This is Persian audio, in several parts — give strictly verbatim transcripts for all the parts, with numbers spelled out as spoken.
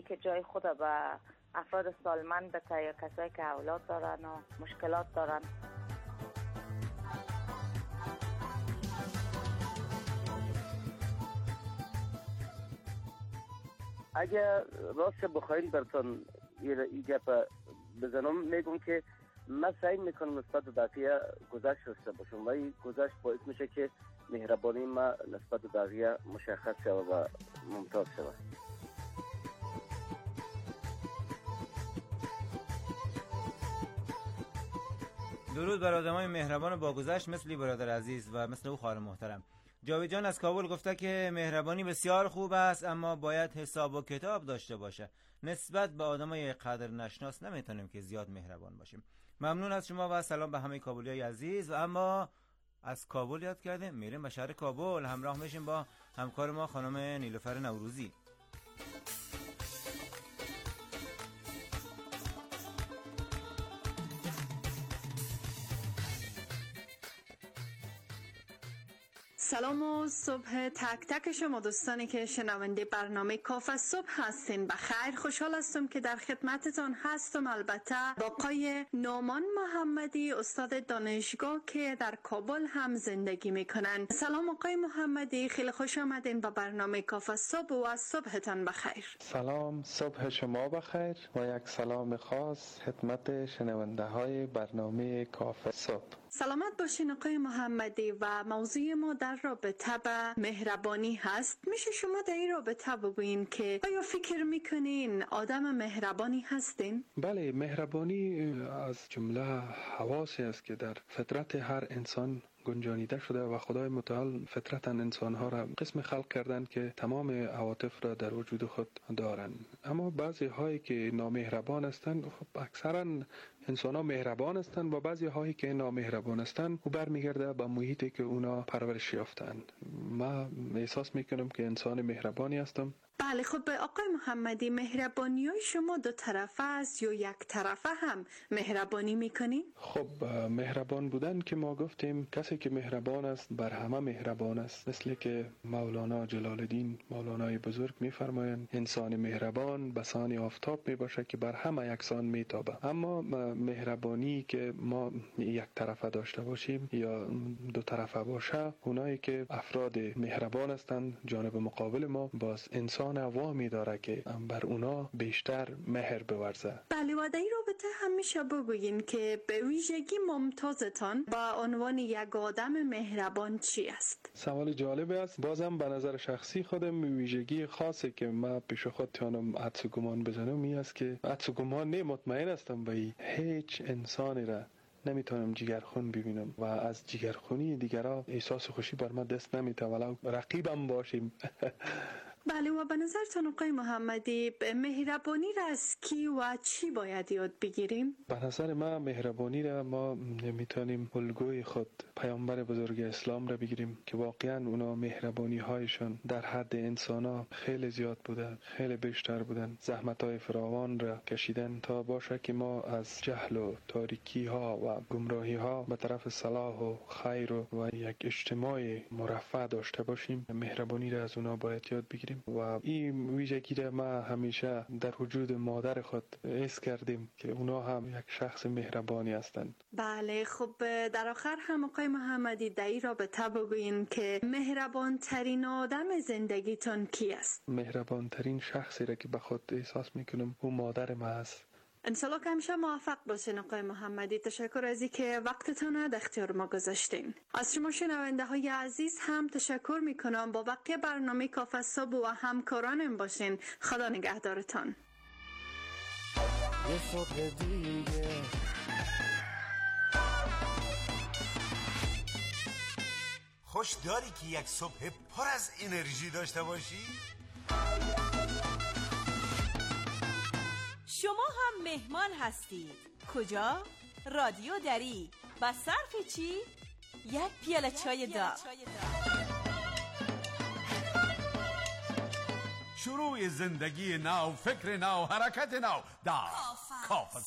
که جای خود به افراد سالمند بده یا کسایی که اولاد دارن و مشکلات دارن. اگر راست بخواین براتون این گپ بزنم، میگم که من سعی میکنم نسبت به بقیه گذشت داشته باشم و این گذشت باعث میشه که مهربانی ما نسبت به بقیه مشخص شود و ممتاز شود. درود بر آدمای مهربان و باگذشت مثلی برادر عزیز و مثل او خواهر محترم. جاوید جان از کابل گفته که مهربانی بسیار خوب است، اما باید حساب و کتاب داشته باشه. نسبت به آدمای قدر نشناس نمیتونیم که زیاد مهربان باشیم. ممنون از شما و سلام به همه کابلیای عزیز. و اما از کابل یاد کردیم میریم به شهر کابل، همراه میشیم با همکار ما خانم نیلوفر نوروزی. سلام و صبح تک تک شما دوستانی که شنونده برنامه کافه صبح هستین. بخیر، خوشحال هستم که در خدمتتان هستم. البته با آقای نومان محمدی، استاد دانشگاه که در کابل هم زندگی میکنن. سلام آقای محمدی، خیلی خوش آمدین با برنامه کافه صبح و از صبحتان بخیر. سلام، صبح شما بخیر و یک سلام خاص خدمت شنونده های برنامه کافه صبح. سلامت باشین آقای محمدی. و موضوع ما در رابطه با مهربانی هست. میشه شما در این رابطه بگوین که آیا فکر میکنین آدم مهربانی هستین؟ بله، مهربانی از جمله حواسی است که در فطرت هر انسان گنجانیده شده و خدای متعال فطرتاً انسانها را قسم خلق کردن که تمام عواطف را در وجود خود دارند. اما بعضی هایی که نامهربان هستند، خب اکثرا انسان ها مهربان هستند و بعضی هایی که نامهربان هستند او برمیگرده به محیطی که اونا پرورش یافتند. من احساس میکنم که انسان مهربانی هستم. بله، خب آقای محمدی، مهربانی های شما دو طرفه است یا یک طرفه هم مهربانی میکنین؟ خب مهربان بودن که ما گفتیم کسی که مهربان است بر همه مهربان است، مثل که مولانا جلال الدین مولانای بزرگ میفرمایند انسان مهربان بسان آفتاب میباشه که بر همه یکسان میتابه. اما مهربانی که ما یک طرفه داشته باشیم یا دو طرفه باشه، اونایی که افراد مهربان هستند جانب مقابل ما باز انسان وامی داره که بر اونا بیشتر مهر بورزه. بله، و در این رابطه همیشه بگوین که به ویژگی ممتازتان با عنوان یک آدم مهربان چی است؟ سوال جالب است. بازم به نظر شخصی خودم ویژگی خاصی که من پیش خود توانم حدس و گمان بزنم این است که حدس و گمان نه، مطمئن هستم به هیچ انسانی را نمیتونم جگرخون ببینم و از جگرخونی دیگرها احساس خوشی بر من دست نمیته ولو رقیبم باشیم. بله، و به نظرتان آقای محمدی مهربانی را از کی و چی باید یاد بگیریم؟ به نظر من مهربانی را ما میتونیم الگوی خود پیامبر بزرگ اسلام را بگیریم که واقعا اونا مهربانی هایشان در حد انسان ها خیلی زیاد بودن، خیلی بیشتر بودن، زحمت های فراوان را کشیدن تا باشه که ما از جهل و تاریکی ها و گمراهی ها به طرف صلاح و خیر و, و یک اجتماع مرفه داشته باشیم. مهربانی را از اونا باید یاد بگیریم و این ویژگی را ما همیشه در وجود مادر خود حس کردیم که اونا هم یک شخص مهربانی هستند. بله، خب در آخر هم آقای محمدی در این رابطه بگوین که مهربان ترین آدم زندگیتون کی است؟ مهربان ترین شخصی را که به خود احساس میکنم او مادر ما است. انشالله که همیشه موفق باشین آقای محمدی. تشکر از این که وقتتون در اختیار ما گذاشتین. از شما شنونده های عزیز هم تشکر میکنم. با بقیه برنامه کافه صبح و همکارانم باشین. خدا نگهدارتان. یه صبح دیگه خوش داری که یک صبح پر از انرژی داشته باشی؟ شما هم مهمان هستید. کجا؟ رادیو دری. با صرف چی؟ یک پیاله چای داغ. شروع زندگی نو، فکر نو، حرکت نو در کافه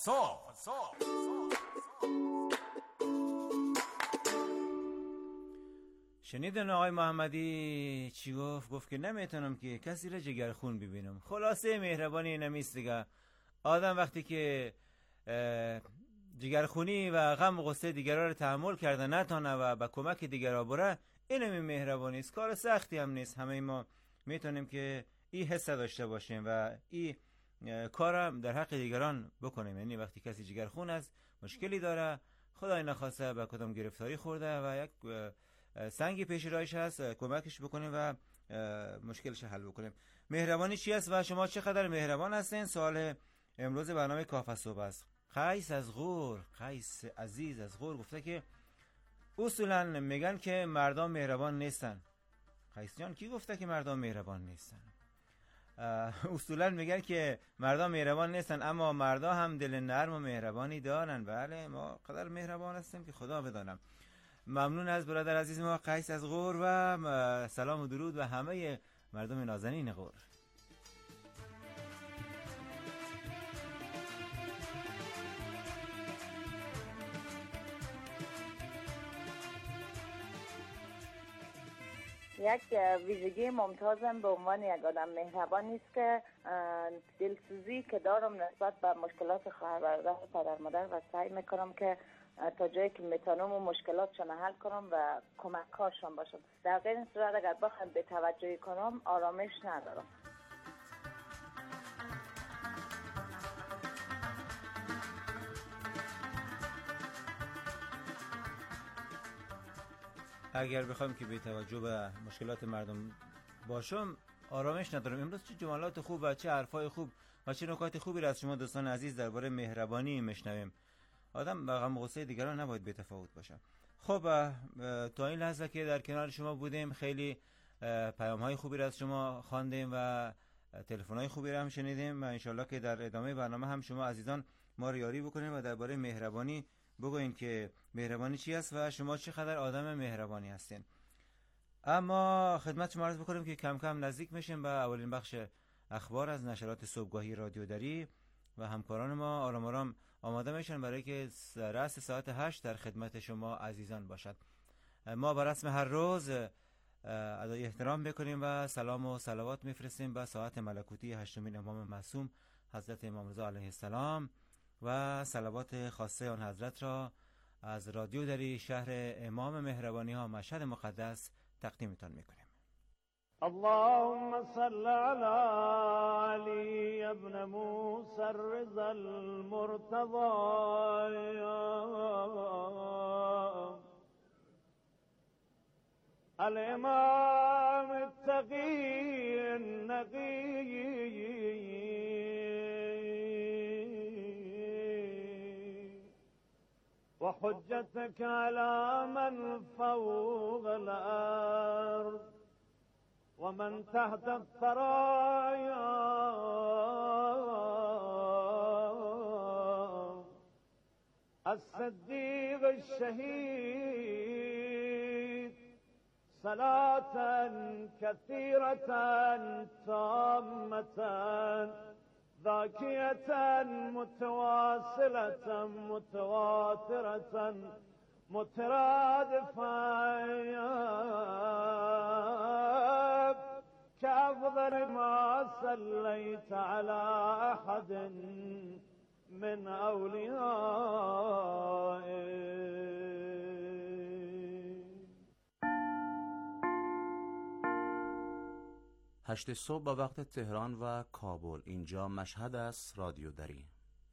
صبح. شنیدن آقای محمدی چی گفت؟ گفت که نمیتونم که کسی را جگرخون ببینم. خلاصه مهربانی نمیست دیگه. آدم وقتی که جگرخونی و غم و غصه دیگران رو تحمل کرده نتونه و به کمک دیگران بره، اینم مهربانی است. کار سختی هم نیست. همه ما میتونیم که این حس داشته باشیم و این کارم در حق دیگران بکنیم. یعنی وقتی کسی جگرخون است، مشکلی داره، خدای نخواسته به کدام گرفتاری خورده و یک سنگی پیش راهش هست، کمکش بکنیم و مشکلش حل بکنیم. مهربانی چی است و شما چقدر مهربان هستین؟ سوال امروز برنامه کافه صبح است. قیس از غور، قیس عزیز از غور گفته که اصولا میگن که مردم مهربان نیستن. قیس جان کی گفته که مردم مهربان نیستن؟ اصولا میگن که مردم مهربان نیستن، اما مردا هم دل نرم و مهربانی دارن. بله، ما قدر مهربان هستیم که خدا بدانم. ممنون از برادر عزیز ما قیس از غور و سلام و درود و همه مردم نازنین غور. یک ویژگی ممتازم به عنوان یک آدم مهربان نیست که دلسوزی که دارم نسبت به مشکلات خواهر برادر و پدر مادر و سعی میکنم که تا جایی که میتونم و مشکلاتشون حل کنم و کمک‌هاشون باشم. در غیر این صورت اگر بخوام به توجهی کنم آرامش ندارم. اگر بخوام که به توجه به مشکلات مردم باشم آرامش ندارم. امروز چه جملات خوب و چه حرفای خوب و چه نکات خوبی را از شما دوستان عزیز درباره مهربانی میشنویم. آدم با غم و غصه دیگران نباید بی‌تفاوت باشه. خب تا این لحظه که در کنار شما بودیم خیلی پیام های خوبی را از شما خواندیم و تلفن های خوبی را هم شنیدیم و انشالله که در ادامه برنامه هم شما عزیزان ما رو یاری بکنیم و درباره مهربانی بگوین که مهربانی چی است و شما چقدر آدم مهربانی هستین. اما خدمت شما عرض بکنیم که کم کم نزدیک میشیم به اولین بخش اخبار از نشرات صبحگاهی رادیو دری و همکاران ما آرام آرام آماده میشن برای که رأس ساعت هشت در خدمت شما عزیزان باشد. ما بر رسم هر روز ادای احترام بکنیم و سلام و صلوات میفرستیم به ساعت ملکوتی هشتمین امام معصوم حضرت امام رضا علیه السلام و صلوات خاصه آن حضرت را از رادیو دری شهر امام مهربانی ها مشهد مقدس تقدیمتان میکنیم. اللهم صل على علي ابن موسى الرضا المرتضى الامام التقي النقي وحجتك على من فوق الأرض ومن تحت الثرايا الصديق الشهيد صلاة كثيرة تامة ذاكية متواصلة متواترة مترادفة كأفضل ما صليت على أحد من أوليائك. هشت صبح با وقت تهران و کابل. اینجا مشهد است. رادیو دری.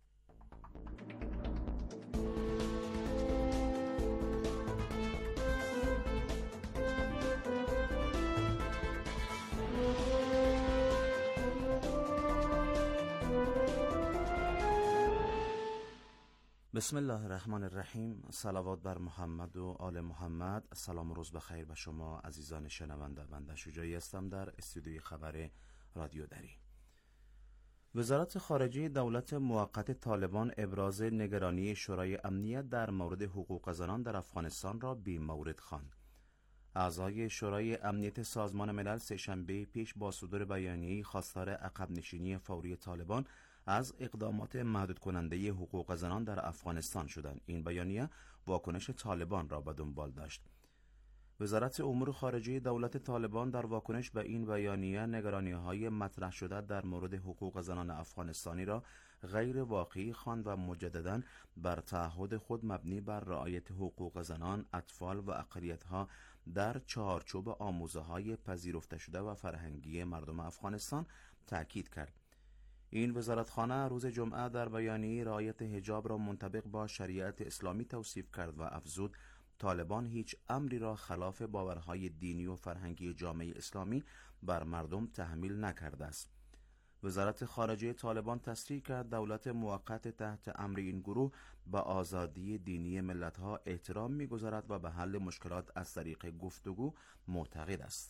بسم الله الرحمن الرحیم. صلوات بر محمد و آل محمد. سلام و روز بخیر به شما عزیزان شنونده. بنده شجاعی هستم در استودیوی خبر رادیو دری. وزارت خارجه دولت موقت طالبان ابراز نگرانی شورای امنیت در مورد حقوق زنان در افغانستان را بی مورد خواند. اعضای شورای امنیت سازمان ملل سه‌شنبه پیش با صدور بیانیه‌ای خواستار عقب نشینی فوری طالبان از اقدامات محدود کننده حقوق زنان در افغانستان شدند. این بیانیه واکنش طالبان را به دنبال داشت. وزارت امور خارجه دولت طالبان در واکنش به این بیانیه نگرانی‌های مطرح شده در مورد حقوق زنان افغانستانی را غیر واقعی خواند و مجدداً بر تعهد خود مبنی بر رعایت حقوق زنان، اطفال و اقلیت‌ها در چارچوب آموزه‌های پذیرفته شده و فرهنگی مردم افغانستان تأکید کرد. این وزارتخانه روز جمعه در بیانیه رعایت حجاب را منطبق با شریعت اسلامی توصیف کرد و افزود طالبان هیچ امری را خلاف باورهای دینی و فرهنگی جامعه اسلامی بر مردم تحمیل نکرده است. وزارت خارجه طالبان تصریح کرد دولت موقت تحت امر این گروه به آزادی دینی ملت‌ها احترام می‌گذارد و به حل مشکلات از طریق گفتگو معتقد است.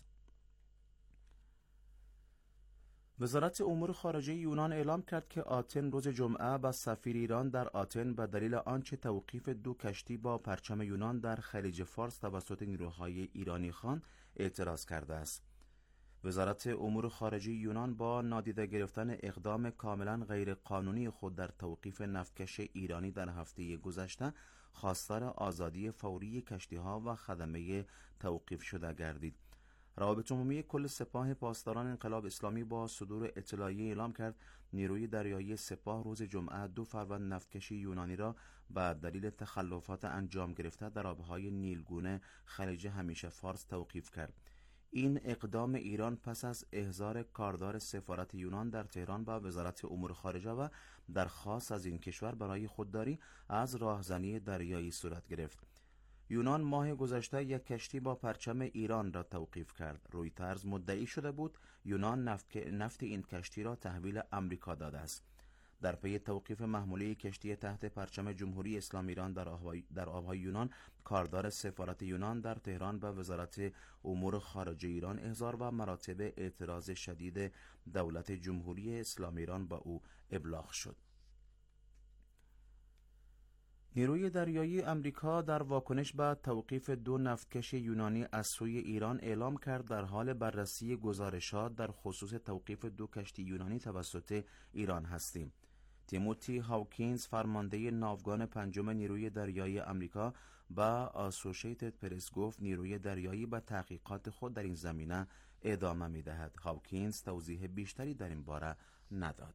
وزارت امور خارجه یونان اعلام کرد که آتن روز جمعه به سفیر ایران در آتن به دلیل آنچه توقیف دو کشتی با پرچم یونان در خلیج فارس توسط نیروهای ایرانی خان اعتراض کرده است. وزارت امور خارجه یونان با نادیده گرفتن اقدام کاملا غیر قانونی خود در توقیف نفتکش ایرانی در هفته گذشته خواستار آزادی فوری کشتی‌ها و خدمه توقیف شده گردید. روابط عمومی کل سپاه پاسداران انقلاب اسلامی با صدور اطلاعیه اعلام کرد نیروی دریایی سپاه روز جمعه دو فروند نفتکشی یونانی را به دلیل تخلفات انجام گرفته در آبهای نیلگون خلیج همیشه فارس توقیف کرد. این اقدام ایران پس از احضار کاردار سفارت یونان در تهران با وزارت امور خارجه و درخواست از این کشور برای خودداری از راهزنی دریایی صورت گرفت. یونان ماه گذشته یک کشتی با پرچم ایران را توقیف کرد. رویترز مدعی شده بود یونان نفت, نفت این کشتی را تحویل امریکا داده است. در پی توقیف محموله کشتی تحت پرچم جمهوری اسلامی ایران در آبهای, در آبهای یونان، کاردار سفارت یونان در تهران به وزارت امور خارجه ایران احضار و مراتب اعتراض شدید دولت جمهوری اسلامی ایران با او ابلاغ شد. نیروی دریایی امریکا در واکنش به توقیف دو نفتکش یونانی از سوی ایران اعلام کرد در حال بررسی گزارشات در خصوص توقیف دو کشتی یونانی توسط ایران هستیم. تیموتی هاوکینز فرمانده ناوگان پنجم نیروی دریایی امریکا با آسوشیتد پرس گفت نیروی دریایی به تحقیقات خود در این زمینه ادامه می دهد. هاوکینز توضیح بیشتری در این باره نداد.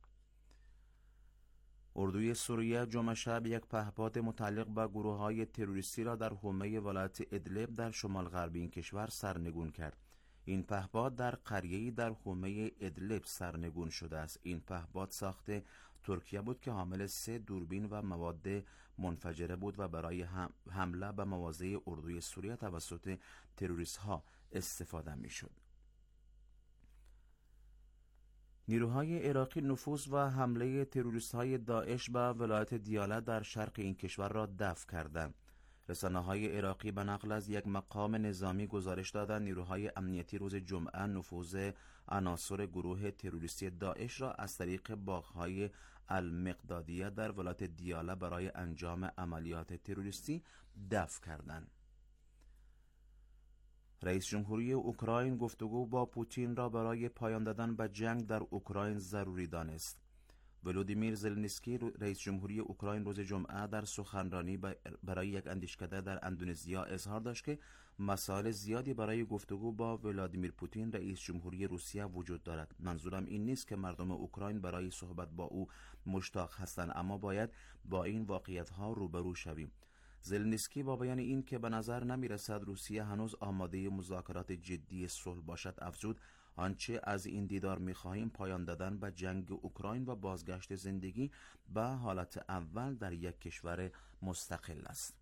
اردوی سوریه جمعه شب یک پهپاد متعلق به گروه‌های تروریستی را در حومه ولایت ادلب در شمال غربی این کشور سرنگون کرد. این پهپاد در قریه‌ای در حومه ادلب سرنگون شده است. این پهپاد ساخت ترکیه بود که حامل سه دوربین و مواد منفجره بود و برای حمله به مواضع اردوی سوریه توسط تروریست‌ها استفاده می‌شد. نیروهای عراقی نفوذ و حمله تروریست‌های داعش به ولایت دیاله در شرق این کشور را دفع کردند. رسانه‌های عراقی به نقل از یک مقام نظامی گزارش دادند نیروهای امنیتی روز جمعه نفوذ عناصر گروه تروریستی داعش را از طریق باغ‌های المقدادیه در ولایت دیاله برای انجام عملیات تروریستی دفع کردند. رئیس جمهوری اوکراین گفتگو با پوتین را برای پایان دادن به جنگ در اوکراین ضروری دانست. ولودیمیر زلنسکی رئیس جمهوری اوکراین روز جمعه در سخنرانی برای یک اندیشکده در اندونزیا اظهار داشت که مسائل زیادی برای گفتگو با ولادیمیر پوتین رئیس جمهوری روسیه وجود دارد. منظورم این نیست که مردم اوکراین برای صحبت با او مشتاق هستند، اما باید با این واقعیت‌ها روبرو شویم. زلنسکی با بیان این که به نظر نمی رسد روسیه هنوز آماده مذاکرات جدی صلح باشد افزود آنچه از این دیدار می خواهیم پایان دادن به جنگ اوکراین و بازگشت زندگی به حالت اول در یک کشور مستقل است.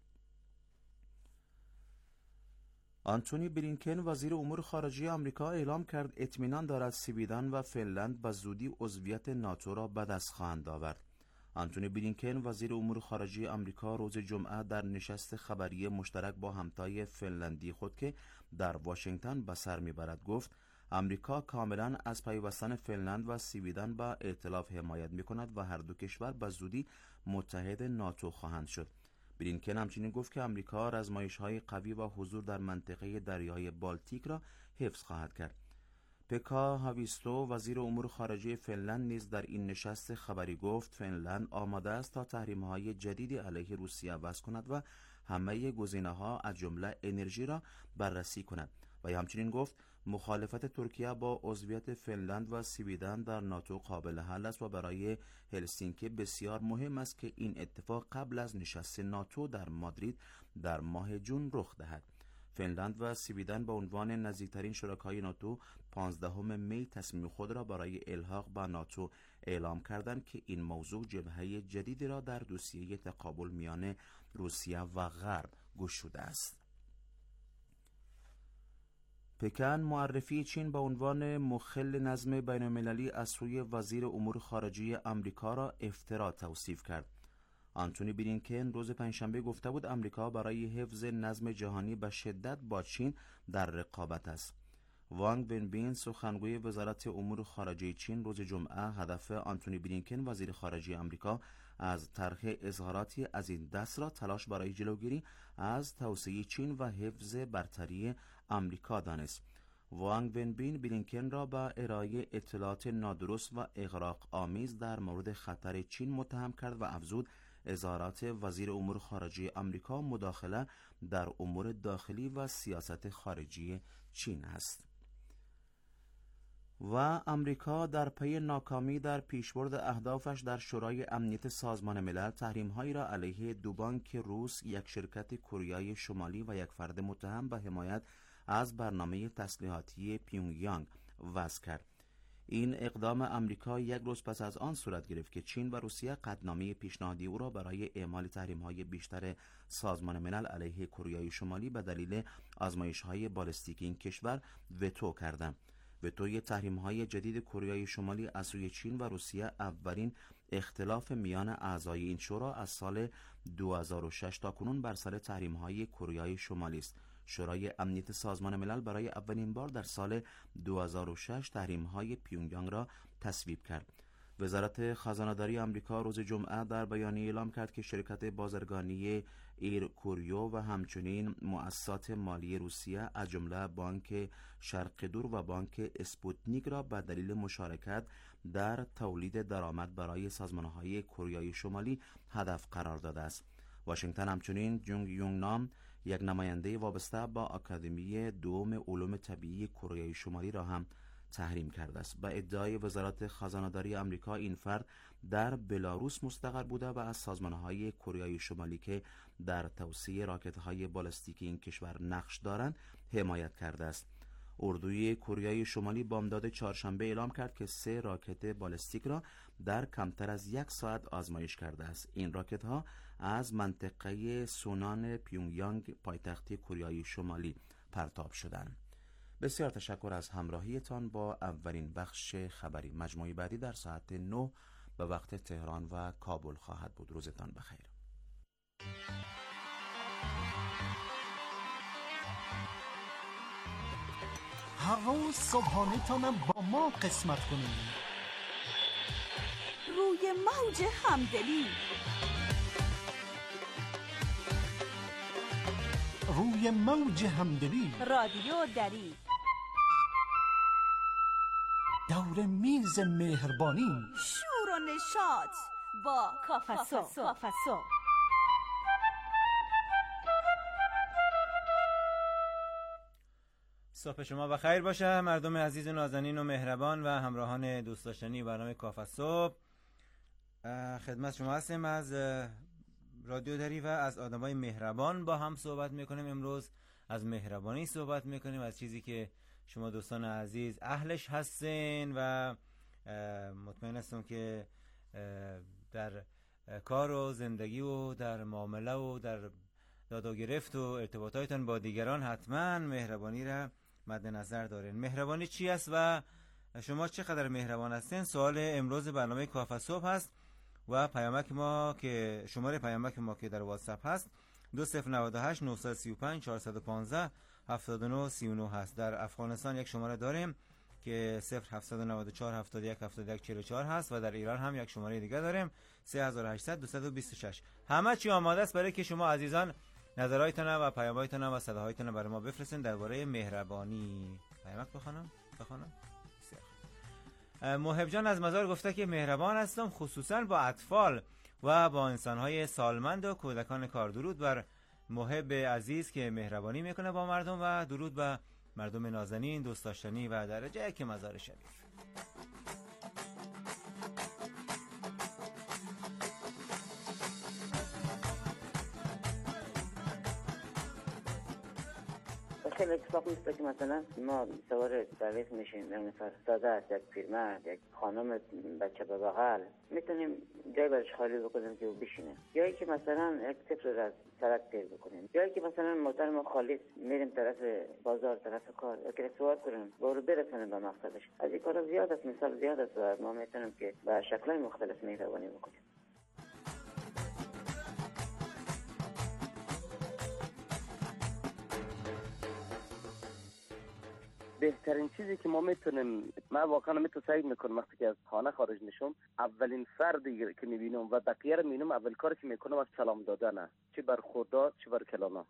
آنتونی بلینکن وزیر امور خارجه آمریکا اعلام کرد اطمینان دارد سویدن و فنلند به زودی عضویت ناتو را به دست خواهند آورد. آنتونی بلینکن وزیر امور خارجه آمریکا روز جمعه در نشست خبری مشترک با همتای فنلندی خود که در واشنگتن به سر میبرد گفت آمریکا کاملا از پیوستن فنلند و سویدن به ائتلاف حمایت میکند و هر دو کشور به زودی متحد ناتو خواهند شد. بلینکن همچنین گفت که آمریکا رزمایش‌های قوی و حضور در منطقه دریای بالتیک را حفظ خواهد کرد. پکا هاویستو وزیر امور خارجه فنلند نیز در این نشست خبری گفت فنلند آماده است تا تحریم‌های جدیدی علیه روسیه وضع کند و همه گزینه‌ها از جمله انرژی را بررسی کند و همچنین گفت مخالفت ترکیه با عضویت فنلند و سویدن در ناتو قابل حل است و برای هلسینکی بسیار مهم است که این اتفاق قبل از نشست ناتو در مادرید در ماه جون رخ دهد. فنلند و سویدن به عنوان نزدیکترین شرکای ناتو پانزدهم می تصمیم خود را برای الحاق به ناتو اعلام کردند که این موضوع جبهه جدیدی را در دوسیه تقابل میان روسیه و غرب گشوده است. پکن معرفی چین به عنوان مخل نظم بین المللی از سوی وزیر امور خارجه آمریکا را افترا توصیف کرد. آنتونی بلینکن روز پنجشنبه گفته بود آمریکا برای حفظ نظم جهانی به شدت با چین در رقابت است. وانگ ونبین سخنگوی وزارت امور خارجه چین روز جمعه هدف آنتونی بلینکن وزیر خارجه آمریکا از طرح اظهاراتی از این دست را تلاش برای جلوگیری از توسعه چین و حفظ برتری آمریکا دانست. وانگ ونبین بلینکن را به ارائه اطلاعات نادرست و اغراق آمیز در مورد خطر چین متهم کرد و افزود اظهارات وزیر امور خارجه آمریکا مداخله در امور داخلی و سیاست خارجی چین است. و آمریکا در پی ناکامی در پیشبرد اهدافش در شورای امنیت سازمان ملل تحریم‌هایی را علیه دو بانک روس، یک شرکت کره شمالی و یک فرد متهم به حمایت از برنامه تسلیحاتی پیونگیانگ وضع کرد. این اقدام آمریکا یک روز پس از آن صورت گرفت که چین و روسیه قطعنامه پیشنهادی او را برای اعمال تحریم‌های بیشتر سازمان ملل علیه کره شمالی به دلیل آزمایش‌های بالستیک این کشور وتو کردند. وتوی تحریم‌های جدید کره شمالی از سوی چین و روسیه اولین اختلاف میان اعضای این شورا از سال دو هزار و شش تا کنون بر سر تحریم‌های کره شمالی است. شورای امنیت سازمان ملل برای اولین بار در سال دو هزار و شش تحریم‌های پیونگیانگ را تصویب کرد. وزارت خزانه‌داری آمریکا روز جمعه در بیانیه اعلام کرد که شرکت بازرگانی ایر کوریو و همچنین مؤسسات مالی روسیه از جمله بانک شرق دور و بانک اسپوتنیک را به دلیل مشارکت در تولید درآمد برای سازمان‌های کره شمالی هدف قرار داده است. واشنگتن همچنین جونگ یونگ نام، یک نماینده وابسته با آکادمی دوم علوم طبیعی کره شمالی را هم تحریم کرده است. با ادعای وزارت خزانه‌داری آمریکا این فرد در بلاروس مستقر بوده و از سازمان‌های کره شمالی که در توسعه راکت‌های بالستیک این کشور نقش دارند حمایت کرده است. اردوی کره شمالی بامداد چهارشنبه اعلام کرد که سه راکت بالستیک را در کمتر از یک ساعت آزمایش کرده است. این راکت‌ها از منطقه سونان پیونگیانگ پایتخت کره شمالی پرتاب شدند. بسیار تشکر از همراهیتان با اولین بخش خبری. مجموعه بعدی در ساعت نه به وقت تهران و کابل خواهد بود. روزتان بخیر. هر روز صبحانه تانم با ما قسمت کنید. روی موج همدلی، روی موج همدلی، رادیو دری، دور میز مهربانی، شور و نشاط با کافسو. صبح شما بخیر باشه مردم عزیز و نازنین و مهربان و همراهان دوست داشتنی برنامه کافه صبح. خدمت شما هستیم از رادیو دری و از آدمای مهربان با هم صحبت میکنیم. امروز از مهربانی صحبت میکنیم، از چیزی که شما دوستان عزیز اهلش هستین و مطمئن هستم که در کار و زندگی و در معامله و در داد و گرفت و ارتباطاتتان با دیگران حتما مهربانی را مد نظر دارین. مهربانی چی است و شما چقدر مهربان هستین؟ سوال امروز برنامه کافه صبح هست و پیامک ما که شماره پیامک ما که در واتساپ هست دو صفر نود و هشت نه سه پنج چهارصد و پانزده هفتاد و نه سی و نه هست. در افغانستان یک شماره داریم که صفر هفتصد و نود و چهار هفتاد و یک هفتاد و یک چهل و چهار هست و در ایران هم یک شماره دیگه داریم سه هزار و هشتصد دویست و بیست و شش. همه چی آماده است برای که شما عزیزان نظرهایتان و پیام‌هایتان و صداهایتان برای ما بفرستین درباره مهربانی. پیامک بخونم بخونم محب جان از مزار گفته که مهربان هستم خصوصا با اطفال و با انسان‌های سالمند و کودکان کار. درود بر محب عزیز که مهربانی میکنه با مردم و درود به مردم نازنین، دوست داشتنی و درجه یک مزار شریف. خیلی اتفاق میفته که مثلا ما سوار سرویس میشیم، یعنی فرستاده است یک پیرمرد، یک خانم بچه به بغل، میتونیم جای برش خالی بکنیم که او بشینه، جایی که مثلا یک طفل را از سرک تیر بکنیم، جایی که مثلا موتر ما خالی میریم طرف بازار، طرف کار، یک سوار کنیم با رو برسونیم به مقصدش. از این کارا زیاد است، مثال زیاد است و ما میتونیم که به شکل‌های مختلف مهربانی بکنیم. بهترین چیزی که ما میتونیم، من واقعا میتونم سعی میکنم وقتی که از خانه خارج میشم اولین فردی که میبینم و بقیه رو میبینم اول کاری که میکنم از سلام دادنه، چه بر خدا چه بر کلانا.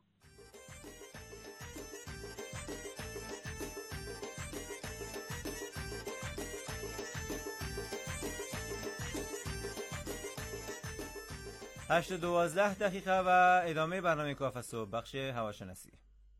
هشت دوازده دقیقه و ادامه برنامه کافه صبح، بخش هواشناسی.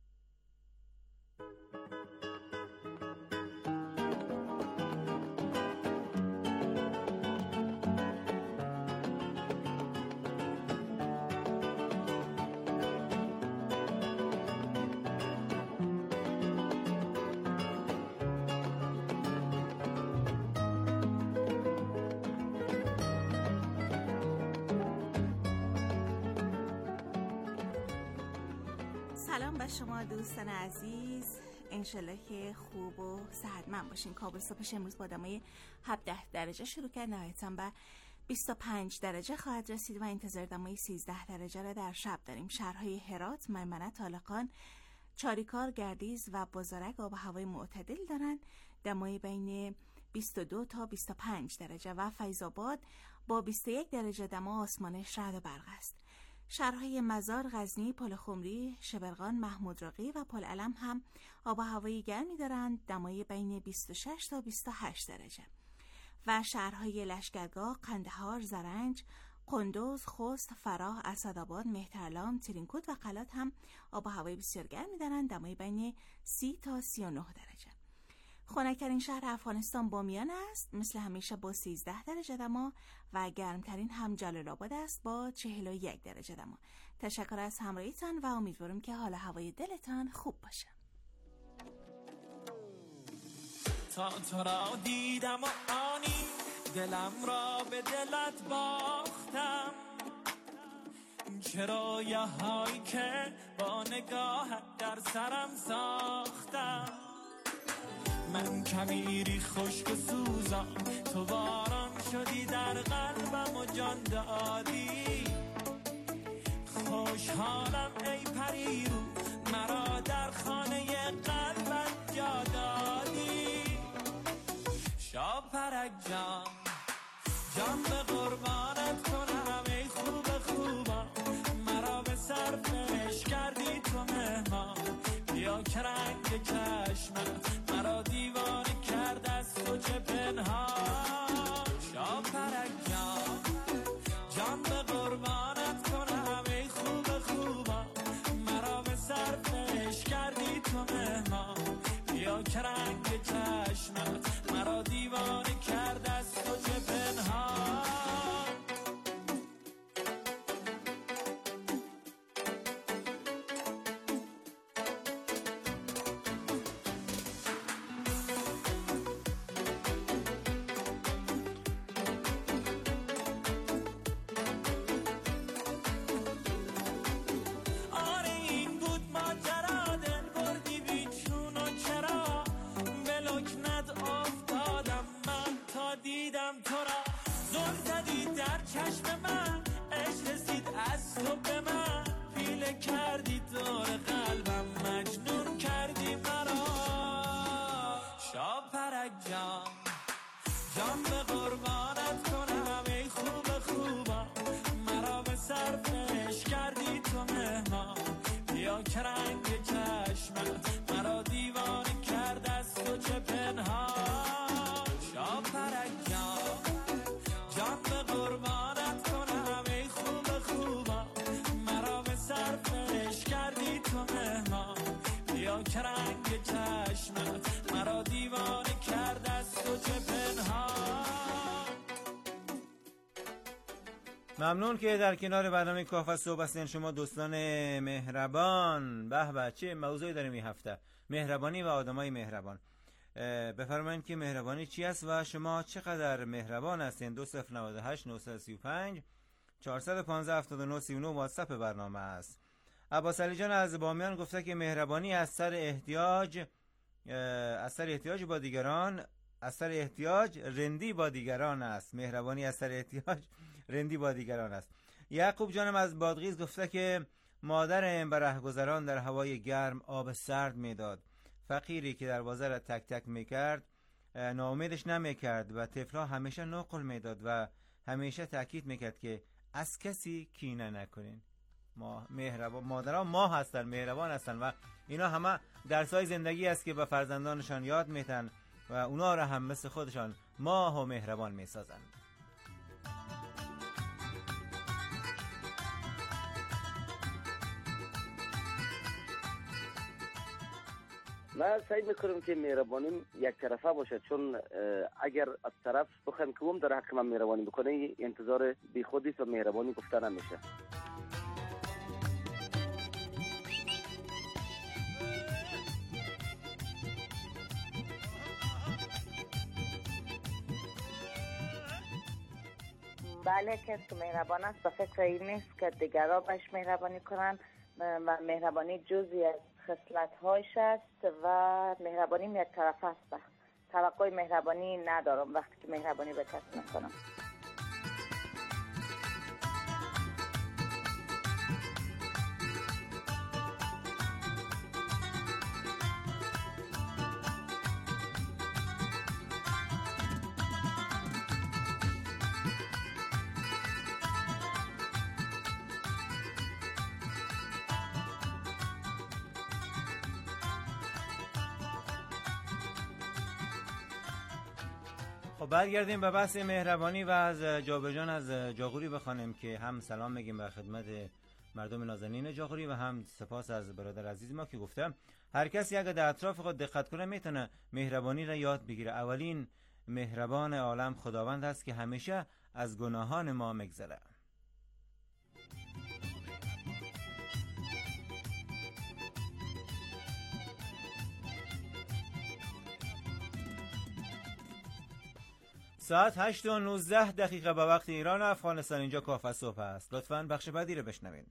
سلام به شما دوستان عزیز، انشالله که خوب و صحتمند باشین. کابل صبحش امروز با دمای هفده درجه شروع کرد، نهایتاً به بیست و پنج درجه خواهد رسید و انتظار دمای سیزده درجه را در شب داریم. شهرهای هرات، میمنه، طالقان، چاریکار، گردیز و بازارک آب و هوای معتدل دارند، دمای بین بیست و دو تا بیست و پنج درجه و فیض آباد با بیست و یک درجه دما آسمانش رعد و برق است. شهرهای مزار، غزنی، پل خمری، شبرغان، محمود راقی و پل علم هم آب و هوای گرمی دارند، دمای بین بیست و شش تا بیست و هشت درجه. و شهرهای لشکرگاه، قندهار، زرنج، قندوز، خوست، فراه، اسدآباد، مهترلام، ترینکوت و قلات هم آب و هوای بسیار گرمی دارند، دمای بین سی تا سی و نه درجه. خنک‌ترین شهر افغانستان بامیان است، مثل همیشه با سیزده درجه دما و گرمترین هم جلال آباد است با چهل و یک درجه دما. تشکر از همراهیتان و امیدوارم که حال هوای دلتان خوب باشه. تا تو را دیدم و آنی دلم را به دلت باختم، چرا یه هایی که با نگاهت در سرم ساختم. من کمیری خشک و سوزم، تو باران شدی در قلبم و جان دادی. خوشحالم ای پریرو، مرا در خانه قلبت جا دادی. شاپرک جان، جان به قربانت کنم ای خوب خوبم، مرا به صرفش کردی تو مهمان. بیا که رنگ چشمت مرا دیوانه کرد از تو چه پنهان. شاپرک جان، جان به قربانت کنم ای خوب خوبم، مرا به صرفش کردی تو مهمان. بیا که رنگ چشمت مرا دیوانه کرد از تو چه پنهان. قربانت کنم ای خوب خوبم، مرا به صرفش که رنگ چشمت مرا دیوانه کرد از تو چه پنهان. ممنون که در کنار برنامه کافه صبح هستین شما دوستان مهربان. به به چه موضوعی داریم این هفته، مهربانی و آدمای مهربان. بفرمایید که مهربانی چی است و شما چقدر مهربان هستین. دو صفر نود و هشت نهصد و سی و پنج چهارصد و پانزده هفتاد و نه سی و نه واتساپ برنامه است. عباس علی جان از بامیان گفته که مهربانی از سر احتیاج از سر احتیاج با دیگران از سر احتیاج رندی با دیگران است. مهربانی از سر احتیاج رندی با دیگران است. یعقوب جانم از بادغیس گفته که مادرم به رهگذران در هوای گرم آب سرد میداد. فقیری که دروازه را تک تک میکرد ناامیدش نمیکرد و طفلا همیشه نقل میداد و همیشه تاکید میکرد که از کسی کینه نکنین. ما مهربان مادرها ما هستن، مهربان هستن و اینا همه درسای زندگی است که به فرزندانشان یاد میتن و اونا را هم مثل خودشان ماه و مهربان میسازن. من سعی میکنم که مهربانیم یک طرفه باشه، چون اگر از طرف بخوایم که هم در حق من مهربانی بکنه انتظار بی خودیست و مهربانی گفته نمیشه. بله کسی که مهربان است به فکر این نیست که دیگران بهش مهربانی کنن و مهربانی جزئی از خصلت‌هایش است و مهربانی یک طرفه است. توقع مهربانی ندارم وقتی که مهربانی به کسی میکنم. خب برگردیم به بحث مهربانی و از جابجان از جاغوری بخوانیم که هم سلام میگیم به خدمت مردم نازنین جاغوری و هم سپاس از برادر عزیز ما که گفته هر کسی اگه در اطراف خود دقت کنه میتونه مهربانی را یاد بگیره. اولین مهربان عالم خداوند است که همیشه از گناهان ما میگذره. ساعت هشت و نوزده دقیقه به وقت ایران و افغانستان. اینجا کافه صبح است. لطفاً بخش بعدی رو بشنوین.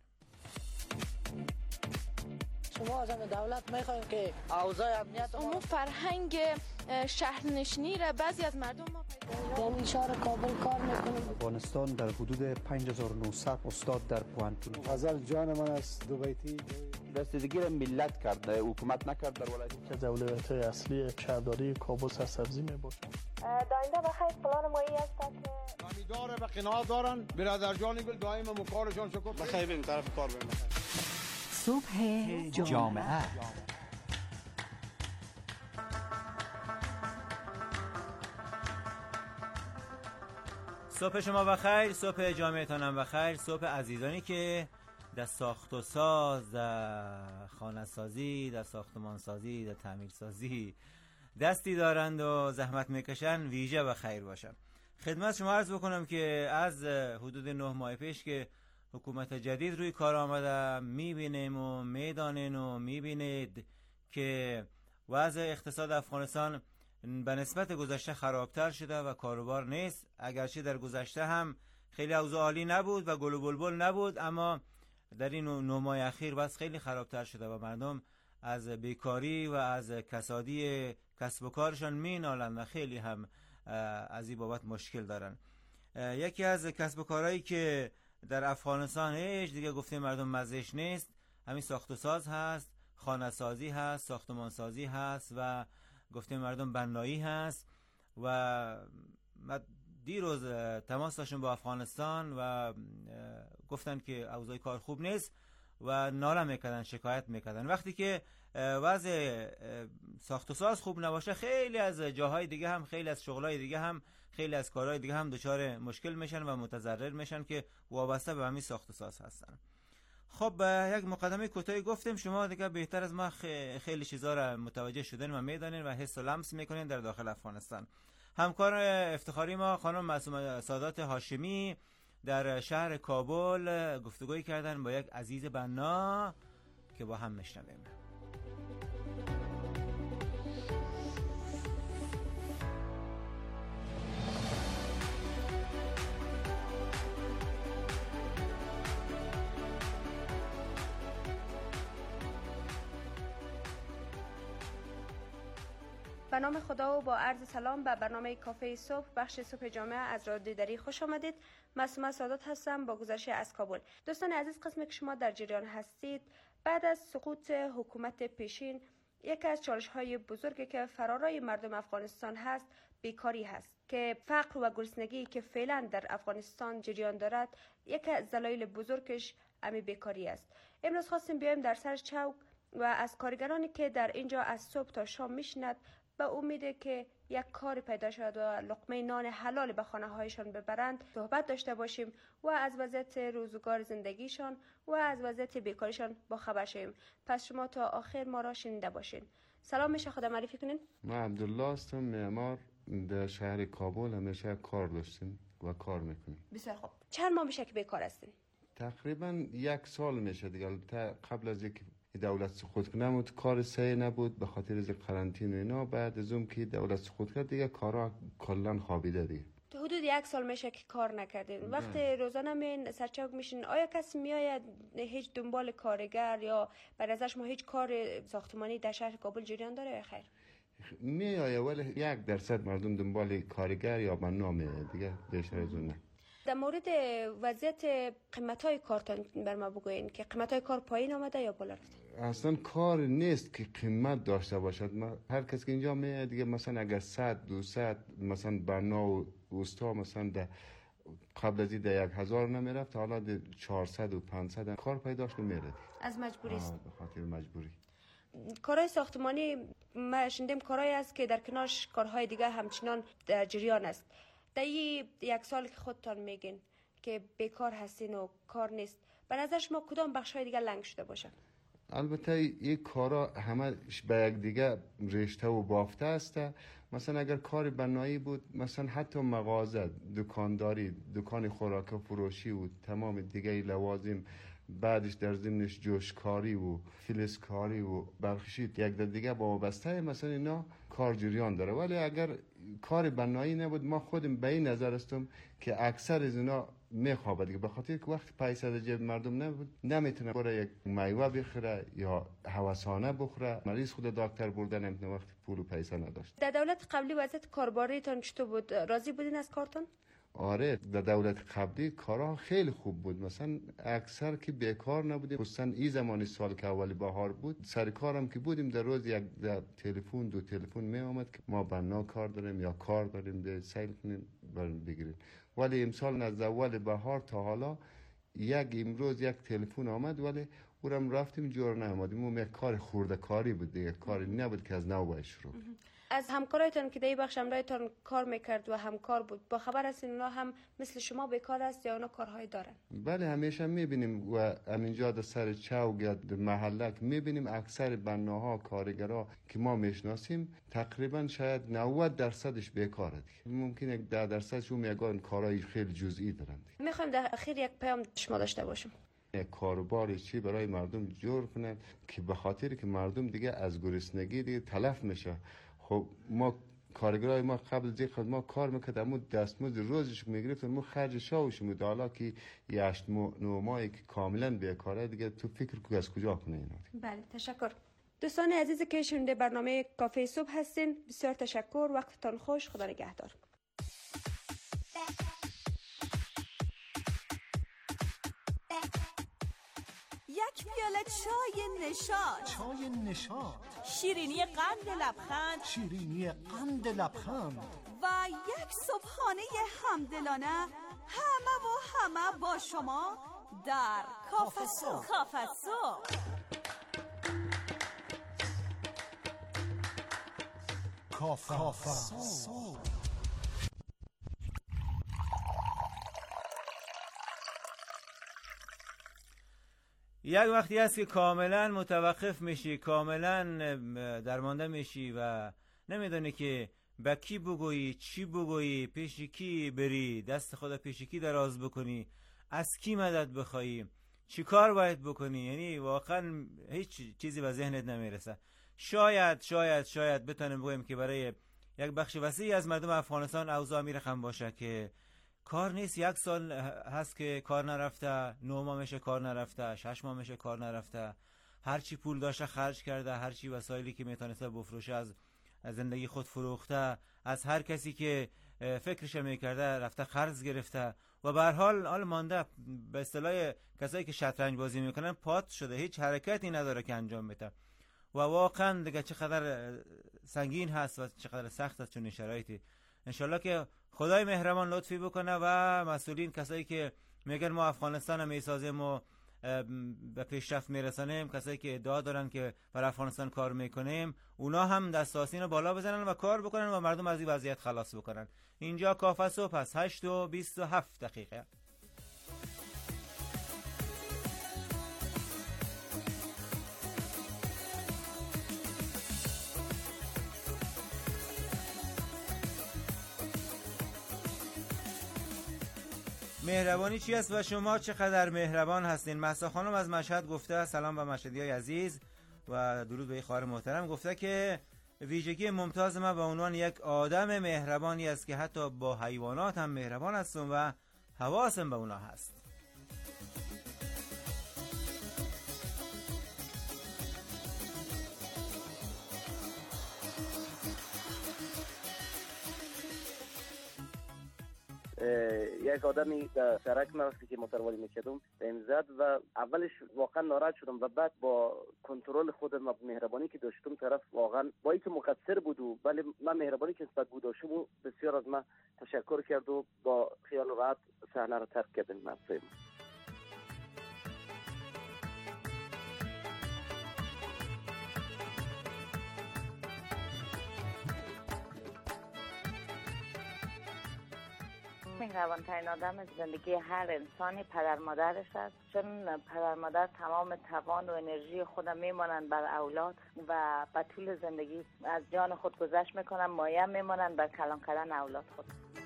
شما از دولت میخوایم که اوضاع امنیت عموم فرهنگ شهرنشینی را بعضی از مردم ما در این شهر کابل کار میکنیم. افغانستان در حدود پنج هزار و نهصد استاد در پوهنتون. غزل جان من است دو بیتی رسیدگی را ملت کرده، حکومت نکرد در ولایت. که اولویت اصلی شهرداری کابل سرسبزی میباشه. داینده بخیر پلان مایی است که خریدار به قناعت دارن. برادر جان گل دائم مکارشان شکر. بخیر بریم طرف کار بریم. صبح جامعه. صبح شما بخیر، صبح جامعتان هم بخیر، صبح عزیزانی که در ساخت و ساز، در خانه سازی، در ساختمان سازی، در تعمیر سازی دستی دارند و زحمت میکشن ویژه بخیر باشن. خدمت شما عرض بکنم که از حدود نه ماه پیش که حکومت جدید روی کار آمده میبینیم و میدانین و میبینید که وضع اقتصاد افغانستان به نسبت گذشته خرابتر شده و کاروبار نیست. اگرچه در گذشته هم خیلی اوضاع عالی نبود و گل و بلبل نبود، اما در این نه ماه اخیر وضع خیلی خرابتر شده و مردم از بیکاری و از کسادی کسب و کارشان مینالند و خیلی هم از این بابت مشکل دارن. یکی از کسب و کارهایی که در افغانستان هیچ دیگه گفتیم مردم مزهش نیست، همین ساخت و ساز هست، خانه سازی هست، ساختمان سازی هست و گفتیم مردم بنایی هست. و دیروز تماس داشتم با افغانستان و گفتن که اوضاع کار خوب نیست و ناله میکردن، شکایت میکردن. وقتی که وضع ساخت و ساز خوب نباشه خیلی از جاهای دیگه هم، خیلی از شغلای دیگه هم، خیلی از کارهای دیگه هم دچار مشکل میشن و متضرر میشن که وابسته به همین ساخت و ساز هستن. خب یک مقدمه کوتاهی گفتیم، شما دیگه بهتر از ما خیلی چیزا را متوجه شدین و میدانین و حس و لمس میکنین در داخل افغانستان. همکار افتخاری ما خانم معصومه سادات هاشمی در شهر کابل گفتگوی کردن با یک عزیز بنا که با هم میشنویم. به نام خدا و با عرض سلام به برنامه کافه صبح بخش صبح جامعه از رادیو دری خوش آمدید. معصومه سادات هستم با گزارش از کابل. دوستان عزیز، قسمی که شما در جریان هستید، بعد از سقوط حکومت پیشین یکی از چالش‌های بزرگی که فرارای مردم افغانستان هست بیکاری هست که فقر و گرسنگی که فعلا در افغانستان جریان دارد یکی از دلایل بزرگش همین بیکاری است. امروز خواستیم بیایم در سر چوک و از کارگرانی که در اینجا از صبح تا شام میشنند به امیده که یک کار پیدا شد و لقمه نان حلال به خانه هایشان ببرند صحبت داشته باشیم و از وضعیت روزگار زندگیشان و از وضعیت بیکاریشان با خبر شویم. پس شما تا آخر ما را شنیده باشین. سلام، میشه خودم معرفی کنین؟ من عبدالله هستم، معمار در شهر کابل. همیشه کار داشتیم و کار میکنیم. بسیار خوب. چند ماه میشه که بیکار هستین؟ تقریبا یک سال میشه دیگه. قبل از یک دولت سقوط نمود کار سعی نبود به خاطر از قرنطینه اینا. بعد از اون که دولت سقوط کرد دیگه کارا کلا خوابیده دیگه. تو حدود یک سال میشه که کار نکردین. وقتی روزانه مین سرچوک میشین، آیا کسی میآید هیچ دنبال کارگر یا بعد ازش ما هیچ کار ساختمانی در شهر کابل جریان داره یا خیر؟ میآید ولی یک درصد مردم دنبال کارگر یا بنا میآید دیگه، بیشتر از اون نه. در مورد وضعیت قیمت‌های کارتون بر ما بگوین که قیمت‌های کار پایین آمده یا بالا رفته؟ اصلا کار نیست که قیمت داشته باشد. ما هر کس که اینجا میاد دیگه مثلا اگر صد دوصد مثلا بنا و اوستا مثلا ده قبل از این ده یک هزار نمیرفت، حالا ده چهارصد و پانصد کار پیداش نمیرد. از مجبوری است. به خاطر مجبوری. کارهای ساختمانی ما شنیدیم کارهایی است که در کنارش کارهای دیگه همچنان در جریان است. در یک سال که خودتان میگین که بیکار هستین و کار نیست، به نظر شما کدام بخش‌های دیگه لنگ شده باشه؟ البته این کارا همه به یک دیگه رشته و بافته است. مثلا اگر کار بنایی بود، مثلا حتی مغازه، دکانداری، دکان خوراک و فروشی و تمام دیگه لوازم، بعدش در ضمنش جوشکاری و فلزکاری و برخشی یک در دیگه با وابسته مثلا اینا کار جریان داره. ولی اگر کار بنایی نبود، ما خودم به این نظر هستم که اکثر از اینا میخوابه دیگه، به خاطر که وقتی پیسه در جیب مردم نبود نمیتونه بره یک میوه بخره یا هوسانه بخوره. مریض خود دکتر برده نمیتونه وقتی پول و پیسه نداشت. در دولت قبلی وضعیت کارباریتون چطور بود؟ راضی بودین از کارتون؟ آره، در دولت قبلی کارها خیلی خوب بود. مثلا اکثر که بیکار نبودیم، خصوصا این زمانی سال که اولی بهار بود، سر کارم که بودیم در روز یک تلفن دو تلفن می آمد که ما بنا کار داریم یا کار داریم به سیل کنیم بریم بگیریم. ولی امسال از اول بهار تا حالا یک امروز یک تلفن آمد ولی اونم رفتیم جور نمادیم. اون یک کار خورده کاری بود دیگه، کاری نبود که از نو باید شروع. از همکارایتون که در بخش امرایتون کار میکرد و همکار بود، با خبر هستین اونا هم مثل شما بیکار است یا اونا کارهای دارن؟ بله، همیشه میبینیم و همینجا در سر چوک یا در محله میبینیم اکثر بناها کارگرها که ما میشناسیم تقریبا شاید نود درصدش بیکاره دیگه. ممکنه ده درصدش اون میگن کارهای خیلی جزئی دارن. میخوایم در اخیر یک پیام شما داشته باشیم. یک کاروبار چی برای مردم جور کنن که به خاطر که مردم دیگه از گرسنگی دیگه تلف میشه. خب ما کارگرای ما قبل از اینکه ما کار میکردیم، اما دستمزد روزش میگرفتیم، ما خرج شاوش بود. حالا که هشت نو ماهی که کاملا بیکاره دیگه، تو فکر کو از کجا کنه اینا؟ بله، تشکر. دوستان عزیزی که شنونده برنامه کافه صبح هستین، بسیار تشکر. وقتتان خوش. خدا نگهدار. یک پیاله چای نشاط. چای نشاط. شیرینی قند لبخند. شیرینی قند لبخند. و یک صبحانه همدلانه، همه و همه با شما در کافه صبح. کافه صبح. کافه صبح. یک وقتی هست که کاملا متوقف میشی، کاملا درمانده میشی و نمیدونی که با کی بگویی، چی بگویی، پیش کی بری، دست خدا پیش کی دراز بکنی، از کی مدد بخوایی، چی کار باید بکنی. یعنی واقعا هیچ چیزی به ذهنت نمیرسه. شاید شاید شاید بتونیم بگوییم که برای یک بخش وسیعی از مردم افغانستان اوضاع می رقم باشه که کار نیست، یک سال هست که کار نرفته، نه ماه میشه کار نرفته، شش ماه میشه کار نرفته، هرچی پول داشته خرج کرده، هرچی وسایلی که میتونسته بفروشه از زندگی خود فروخته، از هر کسی که فکرش میکرده رفته قرض گرفته و به هر حال حال مانده. به اصطلاح کسایی که شطرنج بازی میکنن پات شده، هیچ حرکتی نداره که انجام بده و واقعا دیگه چقدر سنگین هست و چقدر سخت است چون شرایطی. انشالله که خدای مهربان لطفی بکنه و مسئولین، کسایی که میگن ما افغانستان میسازیم و به پیشرفت میرسانیم، کسایی که ادعا دارن که بر افغانستان کار میکنیم، اونا هم دست آستین رو بالا بزنن و کار بکنن و مردم از این وضعیت خلاص بکنن. اینجا کافه صبح است، هشت و بیست و هفت دقیقه. مهربانی چی است و شما چقدر مهربان هستین؟ مهسا خانم از مشهد گفته سلام به مشهدیای عزیز و درود به خواهر محترم. گفته که ویژگی ممتاز ما به عنوان یک آدم مهربانی است که حتی با حیوانات هم مهربان هستم و حواسم به اونا هست. یک آدمی در سرک مرفتی که موترولی میکردم بهم زد و اولش واقعا ناراحت شدم و بعد با کنترل خودم و مهربانی که داشتم طرف واقعا با اینکه مقصر بود ولی من مهربانی که نسبت بود داشتم و بسیار از من تشکر کرد و با خیال راحت صحنه رو ترک کردم. ممنون. مهربان‌ترین آدم زندگی هر انسانی پدر مادرش است، چون پدر مادر تمام توان و انرژی خودم میمانند بر اولاد و به طول زندگی از جان خود گذشت میکنن، مایه میمانند بر کلان کردن اولاد خود.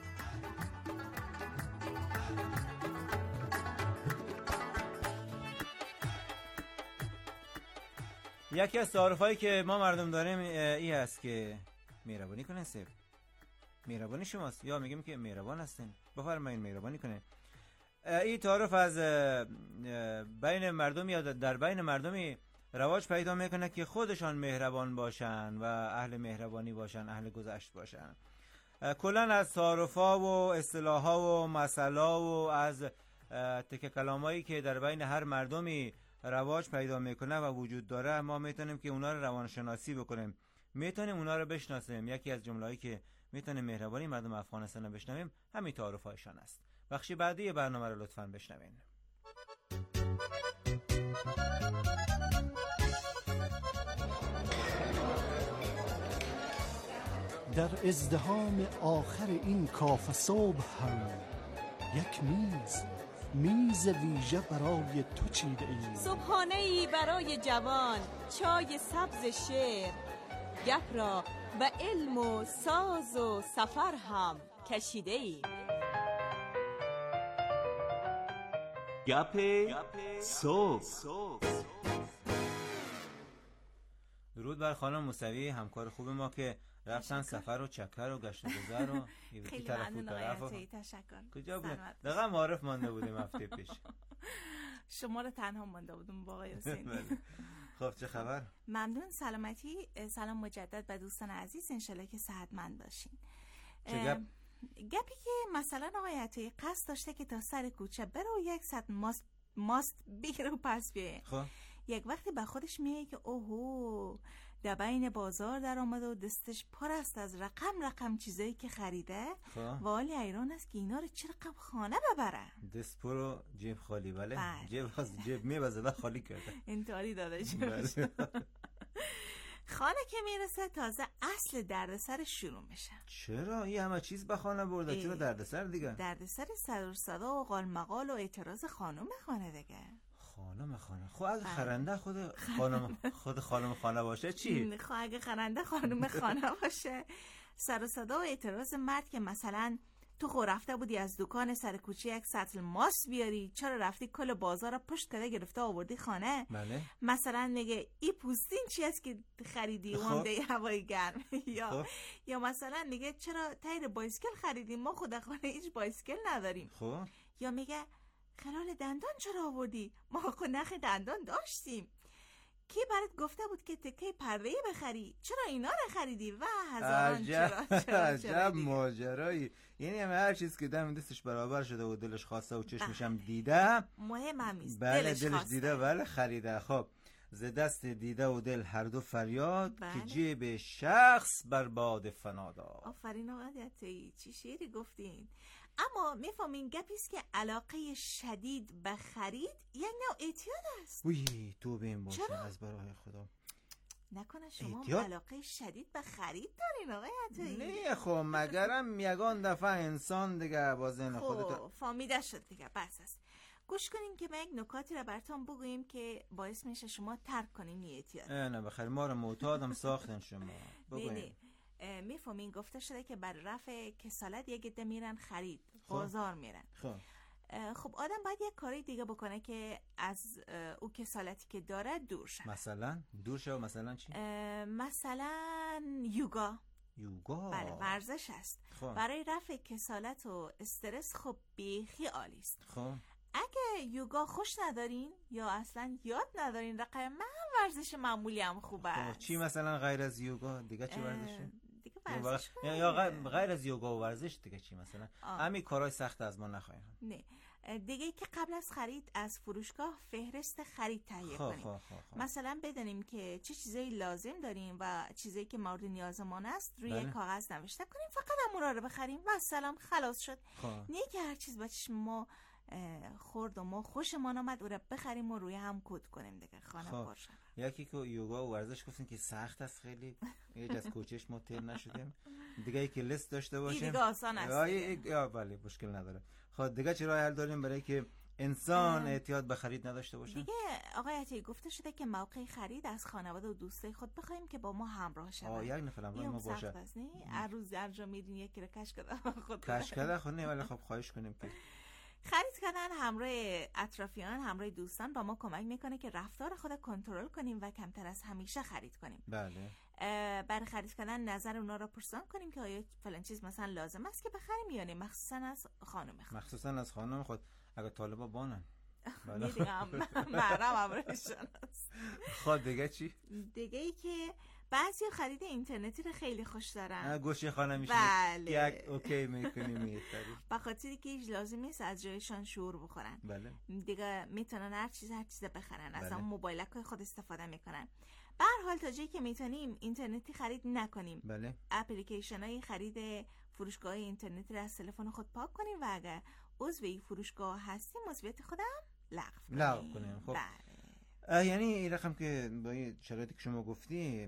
یکی از تعارف‌هایی که ما مردم داریم این است که مهربانی کنه سر مهربانی شماست، یا میگیم که مهربان هستین بفرمایید مهربانی کنه. این تعارف از بین مردم یا در بین مردمی رواج پیدا میکنه که خودشان مهربان باشن و اهل مهربانی باشن، اهل گذشت باشن. کلا از تعارف‌ها و اصطلاح‌ها و مسائل و از تک کلامایی که در بین هر مردمی رواج پیدا میکنه و وجود داره، ما میتونیم که اونا رو روانشناسی بکنیم، میتونیم اونا رو بشناسیم. یکی از جمله‌ای که میتونیم مهربانی مردم افغانستان رو بشنویم همین تعارف‌هایشان است. بخشی بعدی برنامه رو لطفاً بشنوین. در ازدحام آخر این کافه صبح هم یک میز میز ویژه برای تو چیده ایم. صبحانه ای برای جوان، چای سبز شعر، گپ را به علم و ساز و سفر هم کشیده ایم. گپ صبح. درود بر خانم موسوی، همکار خوب ما که رفتن سفر و چکر و گشت و گذر و خیلی ممنون آقای تشکر. کجا بودیم؟ دقیقا معارف مانده بودیم هفته پیش. شما رو تنها مانده بودم با آقای حسینی. خب چه خبر؟ ممنون، سلامتی. سلام مجدد به دوستان عزیز، انشالله که صحتمند باشین. چه گپ؟ گپی که مثلا آقای عطایی قصد داشته که تا سر کوچه بره و یک صد ماست ماست بگیره و پس بیه. خب یک وقتی به خودش میگه که اوهو در بین بازار در آمده و دستش پر است از رقم رقم چیزایی که خریده و حالی ایران است که اینا رو چه رقم خانه ببره. دست پر و جیب خالی. بله جیب خاص جیب میبزه و خالی کرده. اینطوری داده شده. خانه که میرسه تازه اصل دردسر شروع میشه. چرا این همه چیز به خانه برده؟ چرا دردسر دیگه؟ دردسر سر و صدا و قال مقال و اعتراض خانم خانه دیگه. خانم خانه. خب اگه خرنده خود خانم خود خانم خانه باشه چی؟ خب اگه خرنده خانم خانه باشه، سر و صدا و اعتراض مرد که مثلا تو خود رفته بودی از دکان سر کوچه یک سطل ماست بیاری، چرا رفتی کل بازار رو پشت کده گرفته آوردی خانه؟ بله. مثلا میگه ای پوستین چی است که خریدی اون ده هوای گرم. یا خب. یا مثلا میگه چرا تایر بایسکل خریدی، ما خود خانه هیچ بایسکل نداریم. خب. یا میگه خلال دندان چرا آوردی، ما خود نخ دندان داشتیم. کی برات گفته بود که تکه پرده‌ای بخری، چرا اینا رو خریدی؟ و هزاران چرا چرا عجب ماجرایی. یعنی همه هر چیز که دم دستش برابر شده و دلش خواسته و چشمش هم دیده مهم هم نیست، بله دلش, دلش دیده بله خریده. خب ز دست دیده و دل هر دو فریاد بله. که جیب شخص برباد فنا داد. آفرین آقایتی، چی شعری گفتین. اما میفهمین گپیست که علاقه شدید به خرید یک نوع اعتیاد است. وی تو بین باشه از برای خدا. نکنه شما اعتیاد؟ علاقه شدید به خرید دارین آقای عطایی؟ نه خب مگرم یگان دفعه انسان دیگه بازین خودت. خب فهمیده شد دیگه، بس است. گوش کنین که ما یک نکاتی را براتون بگوییم که باعث میشه شما ترک کنین این اعتیاد. نه بخیر ما رو معتادم ساختن شما. بگوییم. میفهمین گفته شده که بر رفع کسالت یک عده میرن خرید، بازار میرن. خب خب آدم باید یک کاری دیگه بکنه که از او کسالتی که داره دور شه. مثلا دور شه و مثلا چی؟ مثلا یوگا. یوگا بله ورزش است. خب. برای رفع کسالت و استرس خب بیخی عالی است. خب اگه یوگا خوش ندارین یا اصلا یاد ندارین، رقم من ورزش معمولی هم خوبه است. چی مثلا غیر از یوگا دیگه چی ورزشه؟ دیگه ورزش یا, یا غیر از یوگا و ورزش دیگه چی مثلا؟ همین کارهای سخت از ما نخواهیم. نه دیگه که قبل از خرید از فروشگاه فهرست خرید تهیه خواه کنیم. خواه خواه خواه. مثلا بدونیم که چه چیزایی لازم داریم و چیزایی که مورد نیازمان است روی بله. کاغذ نوشته کنیم، فقط امورا رو بخریم و سلام خلاص شد. نه که هر چیز با چشم ما خورد و ما خوشمان آمد او رو بخریم و روی هم کد کنیم دیگه خانه پر شد. یکی که یوگا و ورزش گفتین که سخت است خیلی، هیچ از کوچش ما تیر نشدیم. دیگه ای که لیست داشته باشیم دیگه آسان است. یا بله مشکل نداره. خب دیگه چه راه حل داریم برای که انسان اعتیاد به خرید نداشته باشه؟ دیگه آقای عطایی گفته شده که موقع خرید از خانواده و دوستای خود بخوایم که با ما همراه شوند. آه یک نفر همراه ما باشه. این سخت است نه؟ هر روز هر جا میرین یکی رو کش کده خود کش کده خود نه، ولی خب خواهش کنیم که خرید کردن همراه اطرافیان، همراه دوستان با ما کمک میکنه که رفتار خود کنترل کنیم و کمتر از همیشه خرید کنیم. بله. برای خرید کردن نظر اونا رو پرسان کنیم که آیا فلان چیز مثلا لازم است که بخریم یا نه، مخصوصا از خانم خود. مخصوصا از خانم خود اگه طالبا بانن. بله. دیگه هم محرم امرشان است. خب دیگه چی؟ دیگه ای که بعضی خرید اینترنتی رو خیلی خوش دارن. گوشی خانه میشه. بله. یک اوکی میکنیم میتاری. به خاطری که هیچ لازم نیست از جایشان شعور بخورن. بله. دیگه میتونن هر چیز هر چیز بخرن. بله. از اون موبایلک خود استفاده میکنن. به هر حال تا جایی که میتونیم اینترنتی خرید نکنیم. بله. اپلیکیشن های خرید فروشگاه اینترنتی رو از تلفن خود پاک کنیم و اگر عضو فروشگاه هستیم عضویت خودم لغو کنیم. لغو کنیم. خب. بله. یعنی این رقم که با این شرایطی که شما گفتی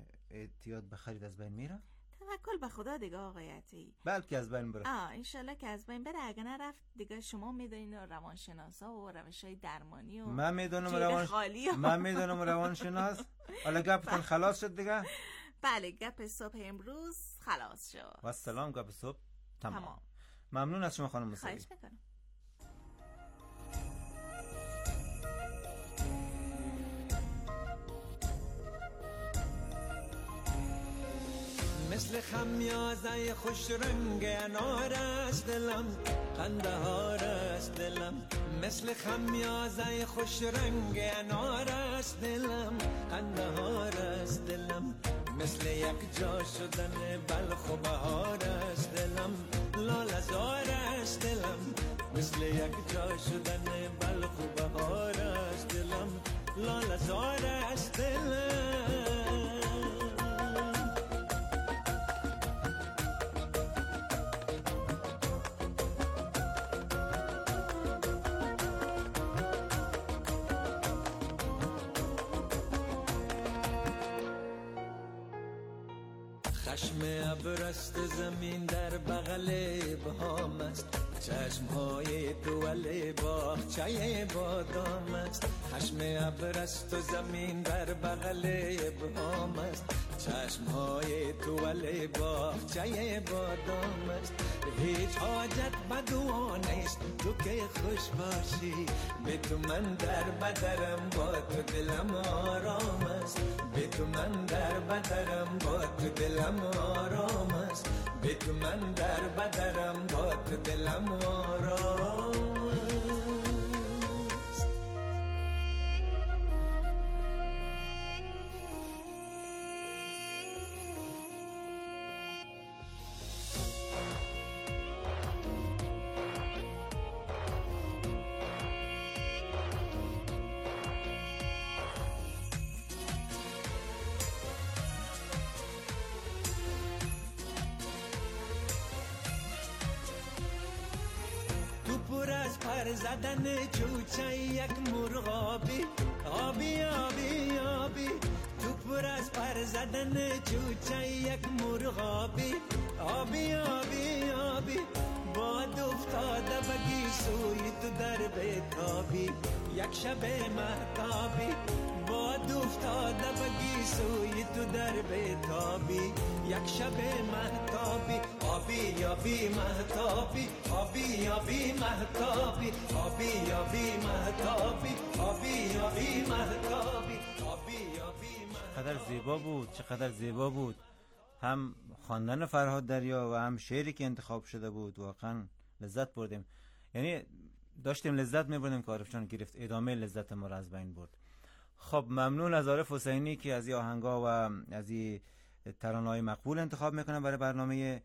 اعتیاد به خرید از بین میره؟ توکل به خدا دیگه آقای عطایی. بلکه از بین بره. آه انشالله که از بین بره. اگه نرفت دیگه شما میدونین روانشناسا و روش‌های درمانی و من میدونم روان و... من میدونم روانشناس. حالا گپ کن خلاص شد دیگه. بله گپ صبح امروز خلاص شد. و سلام گپ صبح تمام. تمام. ممنون از شما خانم موسوی. خواهش میکنم. مثل خمیازه خوش رنگ انار است دلم، قندهار است دلم. مثل خمیازه خوش رنگ انار است دلم، قندهار است دلم. مثل یک جا شدن بلخ و بهار است دلم، لاله زار است دلم. مثل یک جا شدن بلخ و بهار است دلم، لاله زار است دلم. چشم ابرست زمین در بغل بام است، چشم های دول باغچه باغچه بادام است، خشم ابر است و زمین بر بغل ابهام است، چشمهای طول باغچه بادام است، هیچ حاجت بدو نیست تو که خوش باشی، به تو من در بدرم با تو دلم آرام است، به تو من در بدرم با تو دلم آرام است، به تو من در بدرم با تو دلم آرام است. پر از پر زدن چوچه یک مرغابی، آبی آبی آبی، تو پر از پر زدن چوچه یک مرغابی، آبی آبی آبی، باد افتاده بگی سوی تو در بیتابی، یک شب مهتابی، باد افتاده بگی سوی تو در بیتابی، یک شب مهتابی، آبی آبی مهتابی، آبی آبی مهتابی، آبی آبی مهتابی، آبی آبی مهتابی، آبی آبی. چقدر زیبا بود، چقدر زیبا بود، هم خواندن فرهاد دریا و هم شعری که انتخاب شده بود. واقعا لذت بردیم، یعنی داشتیم لذت می‌بردیم که عارف جان گرفت ادامه لذت ما را از بین برد. خب ممنون از عارف حسینی که از این آهنگا و از این ترانه‌های مقبول انتخاب میکنه برای برنامه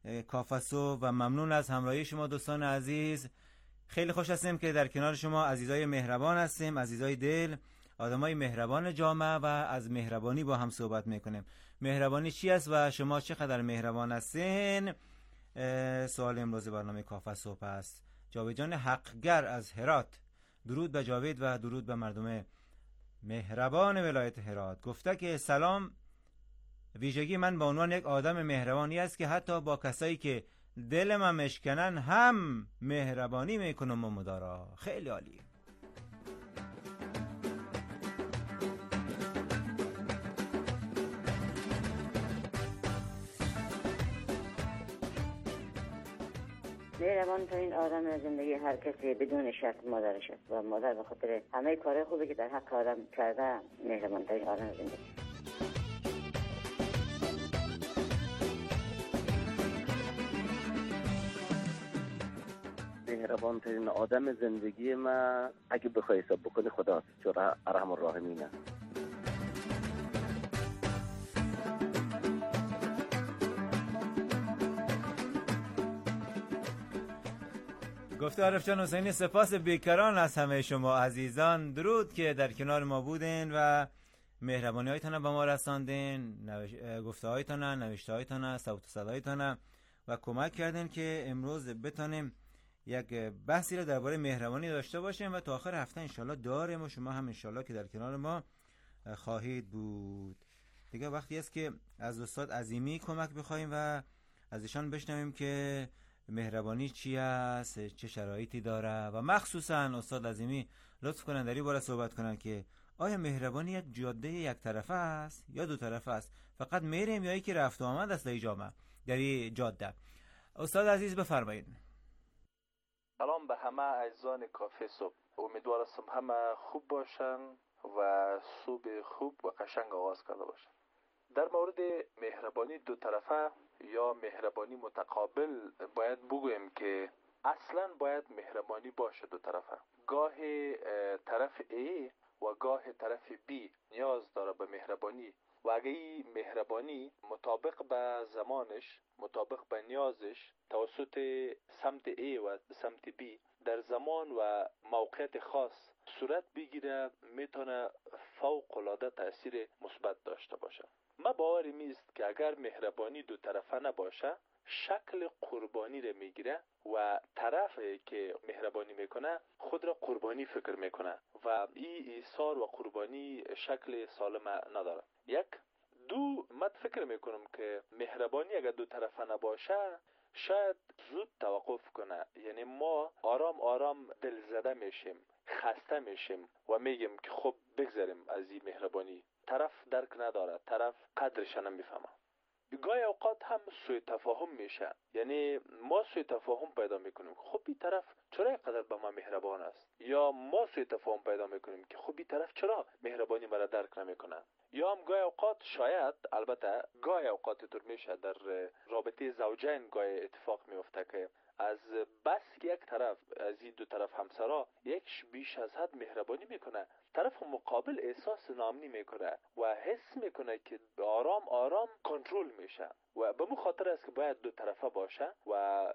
کافسو و ممنون از همراهی شما دوستان عزیز. خیلی خوش هستیم که در کنار شما عزیزای مهربان هستیم، عزیزای دل، آدمای مهربان جامعه و از مهربانی با هم صحبت میکنیم. مهربانی چی است و شما چقدر مهربان هستین؟ سوال امروز برنامه کافسو است. جاوید جان حقگر از هرات، درود به جاوید و درود به مردم مهربان ولایت هرات. گفته که سلام، ویژگی من به عنوان یک آدم مهربانی است که حتی با کسایی که دل من مشکنن هم مهربانی میکنم و مدارا. خیلی عالی. مهربان ترین آدم از زندگی هر کسی بدون شک مادرش است و مادر به خاطر همه کارهای خوبی که در حق آدم کرده مهربان ترین آدم از زندگی. مهربان ترین آدم زندگی ما اگه بخوای حساب بکنی خداست، چون ارحم الراحمینه. گفته عارف جان حسینی سپاس بیکران از همه شما عزیزان. درود که در کنار ما بودین و مهربانی هایتان به ما رساندین، نوش... گفته هایتان، نوشته هایتان، صوت و صدایتان و کمک کردین که امروز بتانیم یک بحثی رو درباره مهربانی داشته باشیم و تا آخر هفته انشالله داریم و شما هم انشالله که در کنار ما خواهید بود. دیگه وقتی است که از استاد عظیمی کمک بخوایم و از ایشان بشنویم که مهربانی چی است، چه شرایطی داره و مخصوصا استاد عظیمی لطف کنن در این باره صحبت کنن که آیا مهربانی یک جاده یک طرفه است یا دو طرفه است؟ فقط میریم یا یکی رفت و آمد است در جامعه در این جاده؟ استاد عزیز بفرمایید. سلام به همه عزیزان کافه صبح، امیدوارم همه خوب باشن و صبح خوب و قشنگ آغاز کرده باشن. در مورد مهربانی دو طرفه یا مهربانی متقابل باید بگویم که اصلا باید مهربانی باشه دو طرفه. گاهی طرف A و گاه طرف B نیاز داره به مهربانی و اگه این مهربانی مطابق به زمانش، مطابق به نیازش توسط سمت A و سمت B در زمان و موقعیت خاص صورت بگیره، میتونه فوق العاده تاثیر مثبت داشته باشه. ما باورم است که اگر مهربانی دو طرفه نباشه شکل قربانی رو میگیره و طرفی که مهربانی میکنه خود را قربانی فکر میکنه و این ایثار و قربانی شکل سالم نداره. یک دو من فکر میکنم که مهربانی اگر دو طرفه نباشه شاید زود توقف کنه. یعنی ما آرام آرام دل زده میشیم، خسته میشیم و میگیم که خب بگذاریم از این مهربانی. طرف درک نداره، طرف قدرش نمیفهمه. گاهی اوقات هم سوء تفاهم میشه. یعنی ما سوء تفاهم پیدا میکنیم، خب این طرف چرا اینقدر به ما مهربان است، یا ما سوء تفاهم پیدا میکنیم که خب این طرف چرا مهربانی مرا درک نمیکنه. یا هم گاهی اوقات شاید، البته گاهی اوقات طور میشه در رابطه زوجین گاهی اتفاق میفته که از بس که یک طرف از این دو طرف همسرا یک بیش از حد مهربانی میکنه، طرف مقابل احساس ناامنی میکنه و حس میکنه که آرام آرام کنترل میشه و به مو خاطر است که باید دو طرفه باشه و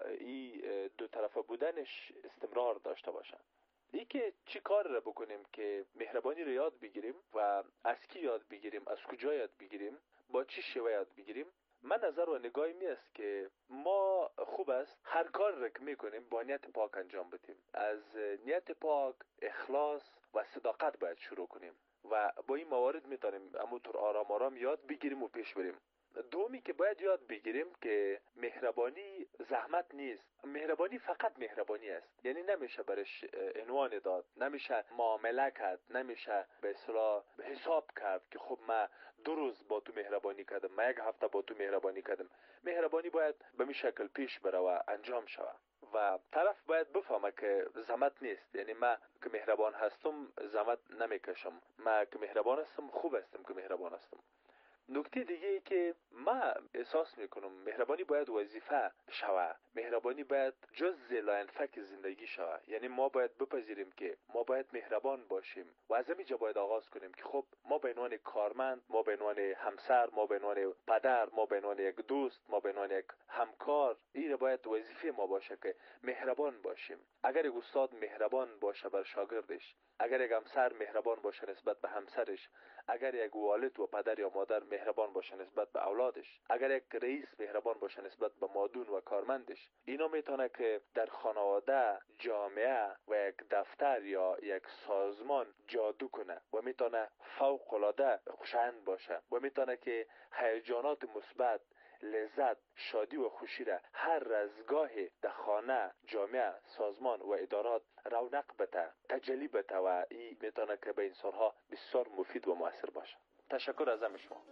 این دو طرفه بودنش استمرار داشته باشه. ای که چی کار را بکنیم که مهربانی را یاد بگیریم و از کی یاد بگیریم، از کجا یاد بگیریم، با چی شیوه یاد بگیریم. من نظر و نگاهی می است که ما خوب است هر کار را که میکنیم با نیت پاک انجام بدیم. از نیت پاک، اخلاص و صداقت باید شروع کنیم و با این موارد میتونیم همونطور آرام آرام یاد بگیریم و پیش بریم. دومی که باید یاد بگیریم که مهربانی زحمت نیست. مهربانی فقط مهربانی است. یعنی نمیشه برش عنوان داد، نمیشه معامله کرد، نمیشه به اصطلاح حساب کرد که خب من دو روز با تو مهربانی کردم، من یک هفته با تو مهربانی کردم. مهربانی باید به می شکل پیش بره و انجام شود و طرف باید بفهمه که زحمت نیست. یعنی من که مهربان هستم زحمت نمیکشم، من که مهربان هستم خوب هستم که مهربان هستم. نکته دیگه ای که من احساس میکنم مهربانی باید وظیفه شوه، مهربانی باید جزء لاینفک زندگی شوه. یعنی ما باید بپذیریم که ما باید مهربان باشیم و از همینجا باید آغاز کنیم که خب ما به عنوان کارمند، ما به عنوان همسر، ما به عنوان پدر، ما به عنوان یک دوست، ما به عنوان یک همکار، این باید وظیفه ما باشه که مهربان باشیم. اگر یک استاد مهربان باشه بر شاگردش، اگر یک همسر مهربان باشه نسبت به همسرش، اگر یک والد و پدر یا مادر مهربان باشه نسبت به اولادش، اگر یک رئیس مهربان باشه نسبت به مادون و کارمندش، اینا میتونه که در خانواده، جامعه و یک دفتر یا یک سازمان جادو کنه و میتونه فوق العاده خوشایند باشه و میتونه که هیجانات مثبت، لذت، شادی و خوشی را هر از گاهی در خانه، جامعه، سازمان و ادارات رونق بده، تجلی بده و این میتونه که به انسانها بسیار مفید و مؤثر باشه. تشکر از همه شما.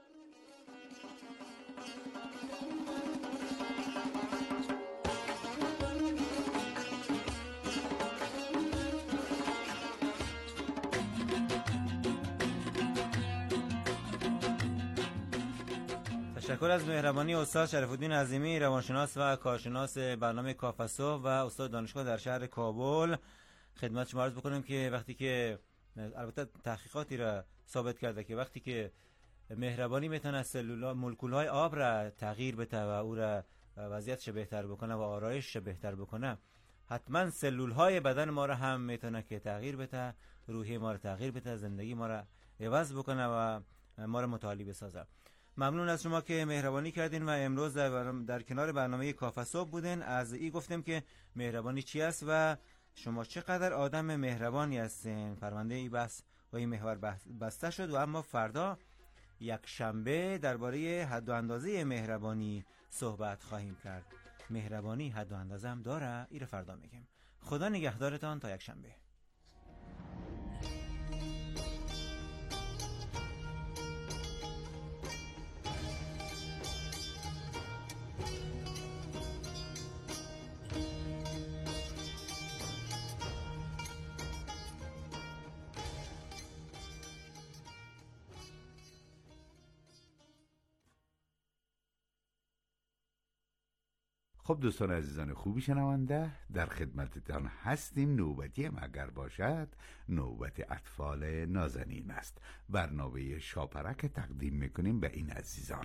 تشکر از مهربانی استاد شرف‌الدین عظیمی، روانشناس و کارشناس برنامه کافه صبح و استاد دانشگاه در شهر کابل. خدمت شما عرض بکنم که وقتی که البته تحقیقاتی را ثابت کرده که وقتی که مهربانی میتونه سلول‌ها، مولکول‌های آب را تغییر بده و او را وضعیتش بهتر بکنه و آرایشش بهتر بکنه، حتما سلول‌های بدن ما را هم میتونه که تغییر بده، روحی ما را تغییر بده، زندگی ما را عوض بکنه و ما را متعالی بسازه. ممنون از شما که مهربانی کردین و امروز در, در کنار برنامه کافه صبح بودین. از این گفتیم که مهربانی چی است و شما چقدر آدم مهربانی هستین. پرونده این بحث و این محور بسته شد و اما فردا یک شنبه درباره حد و اندازه مهربانی صحبت خواهیم کرد. مهربانی حد و اندازه هم داره، این فردا میگیم. خدا نگهدارتان تا یک شنبه. خب دوستان عزیزان خوبی شنونده، در خدمتتان هستیم. نوبتی هم اگر باشد نوبت اطفال نازنین است. برنامه شاپرک تقدیم میکنیم به این عزیزان.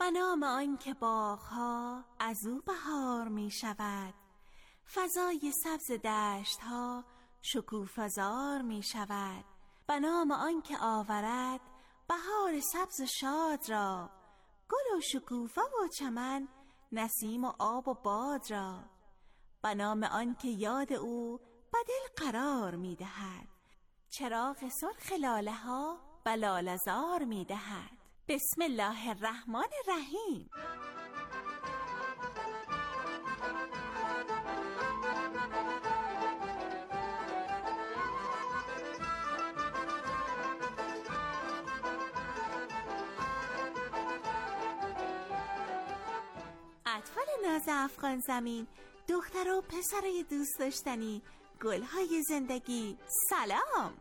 به نام آن که باغها از او بهار می شود، فضای سبز دشت ها شکوفه‌زار می شود. به نام آن که آورد بهار سبز و شاد را، گل و شکوفه و چمن نسیم و آب و باد را. به نام آن که یاد او به دل قرار می دهد، چراغ سرخ لاله ها به لاله زار می دهد. بسم الله الرحمن الرحیم. اطفال ناز افغان زمین، دختر و پسرای دوست داشتنی، گلهای زندگی، سلام.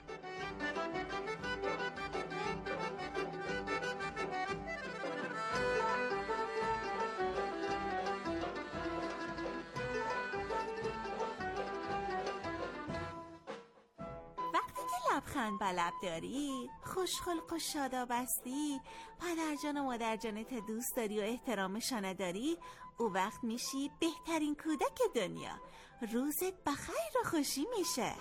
لبخند به لب داری، خوشخلق و شاداب هستی، پدر جان و مادر جانت دوست داری و احترامشان داری، او وقت میشی بهترین کودک دنیا. روزت بخیر و خوشی میشه.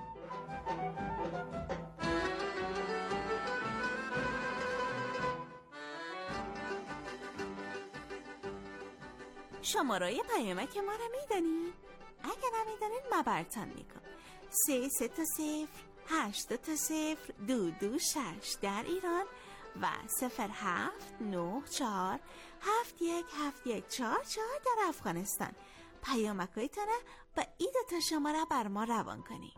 شماره پیامک ما رو میدونی؟ اگه نمیدونید ما براتون میگم. سه سه تا صفر هشت تا صفر دو دو شش در ایران و صفر هفت نه چهار هفت یک هفت یک چهار چهار در افغانستان. پیامکایتانه با این دو تا شماره بر ما روان کنی.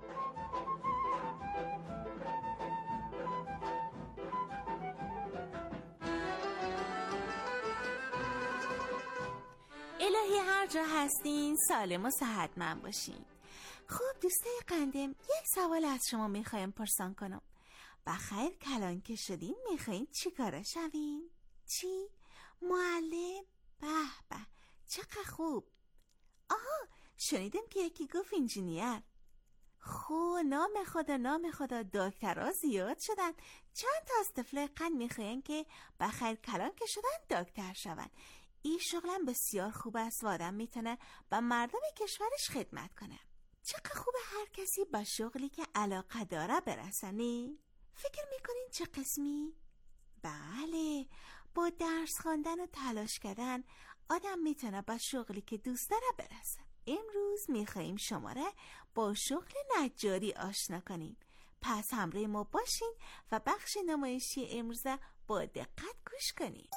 الهی هر جا هستین سالم و صحتمند باشین. خب دوستای قندم، یک سوال از شما میخوایم پرسان کنم. بخیر کلان که شدین میخواین چی کاره شوین؟ چی؟ معلم؟ به به چقدر خوب. آها شنیدم که یکی گفت انجینیر. خو نام خدا نام خدا دکترها زیاد شدن. چند تا از طفلای قند میخواین که بخیر کلان که شدن دکتر شون. این شغلم بسیار خوب است و آدم میتونه به مردم کشورش خدمت کنه. چقدر خوبه هر کسی با شغلی که علاقه داره برسنی؟ فکر میکنین چه قسمی؟ بله، با درس خواندن و تلاش کردن آدم میتونه با شغلی که دوست داره برسه. امروز میخواییم شما را با شغل نجاری آشنا کنیم. پس همراه ما باشین و بخش نمایشی امروز با دقت گوش کنین.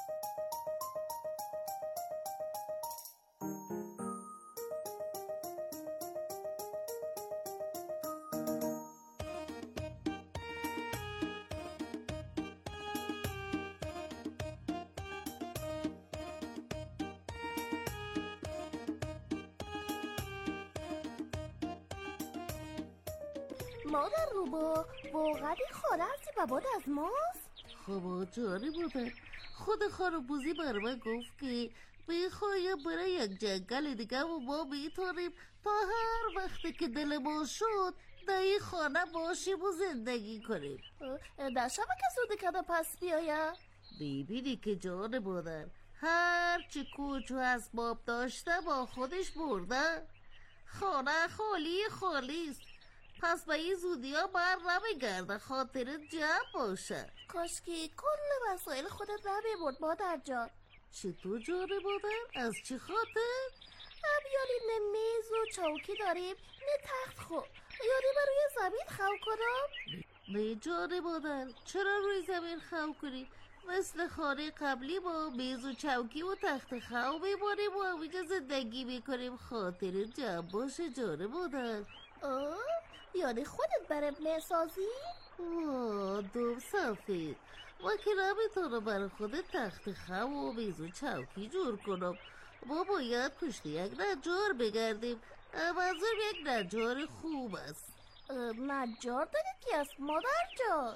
مادر روبا واقعا این خانه هستی و بعد از ماست؟ خب جاری بوده. خود خانوبوزی بر من گفت که بخوایم برای یک جنگل دیگه و ما میتونیم تا هر وقتی که دل ما شد در این خانه باشیم و زندگی کنیم. در شب که زود کده پس بیایم؟ بیبینی که جان مادر هر چی کوچ و اسباب داشته با خودش برده. خانه خالی خالی است. پس به این زودی ها بر نمیگرده، خاطر جمع باشه. کاش که کل وسایل خودت نمیبرد مادر جان. چطور جان مادر؟ از چی خاطر؟ هم یعنی نه میز و چوکی داریم نه تخت خوب، یعنی من روی زمین خو کنم؟ نه جان مادر، چرا روی زمین خو کنی؟ مثل خانه قبلی با میز و چوکی و تخت خو میباریم و همینجا زندگی میکنیم، خاطر جمع باشه جان مادر. آه؟ یعنی خودت برم نسازی؟ آه دوم سفید، ما که نمیتونم برای خودت تخت خو و میز و چوکی جور کنم. ما باید پشت یک نجار بگردیم. منظورم یک نجار خوب است. نجار دارید که است مادر جان؟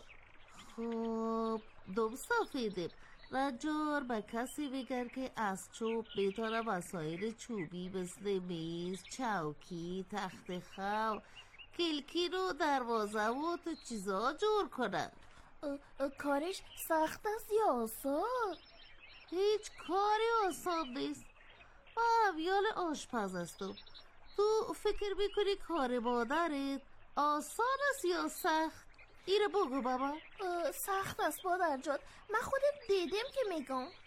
خب دوم سفیدم، نجار به کسی بگر که از چوب میتونه وسایل چوبی مثل میز، چوکی، تخت خو، کلکین و دروازه و تو چیزا جور کنن. کارش سخت است یا آسان؟ هیچ کاری آسان نیست. با امیال آشپز هستم. تو فکر میکنی کار مادرت آسان است یا سخت؟ اینو بگو بابا. سخت است مادر جان، من خودم دیدم که میگم.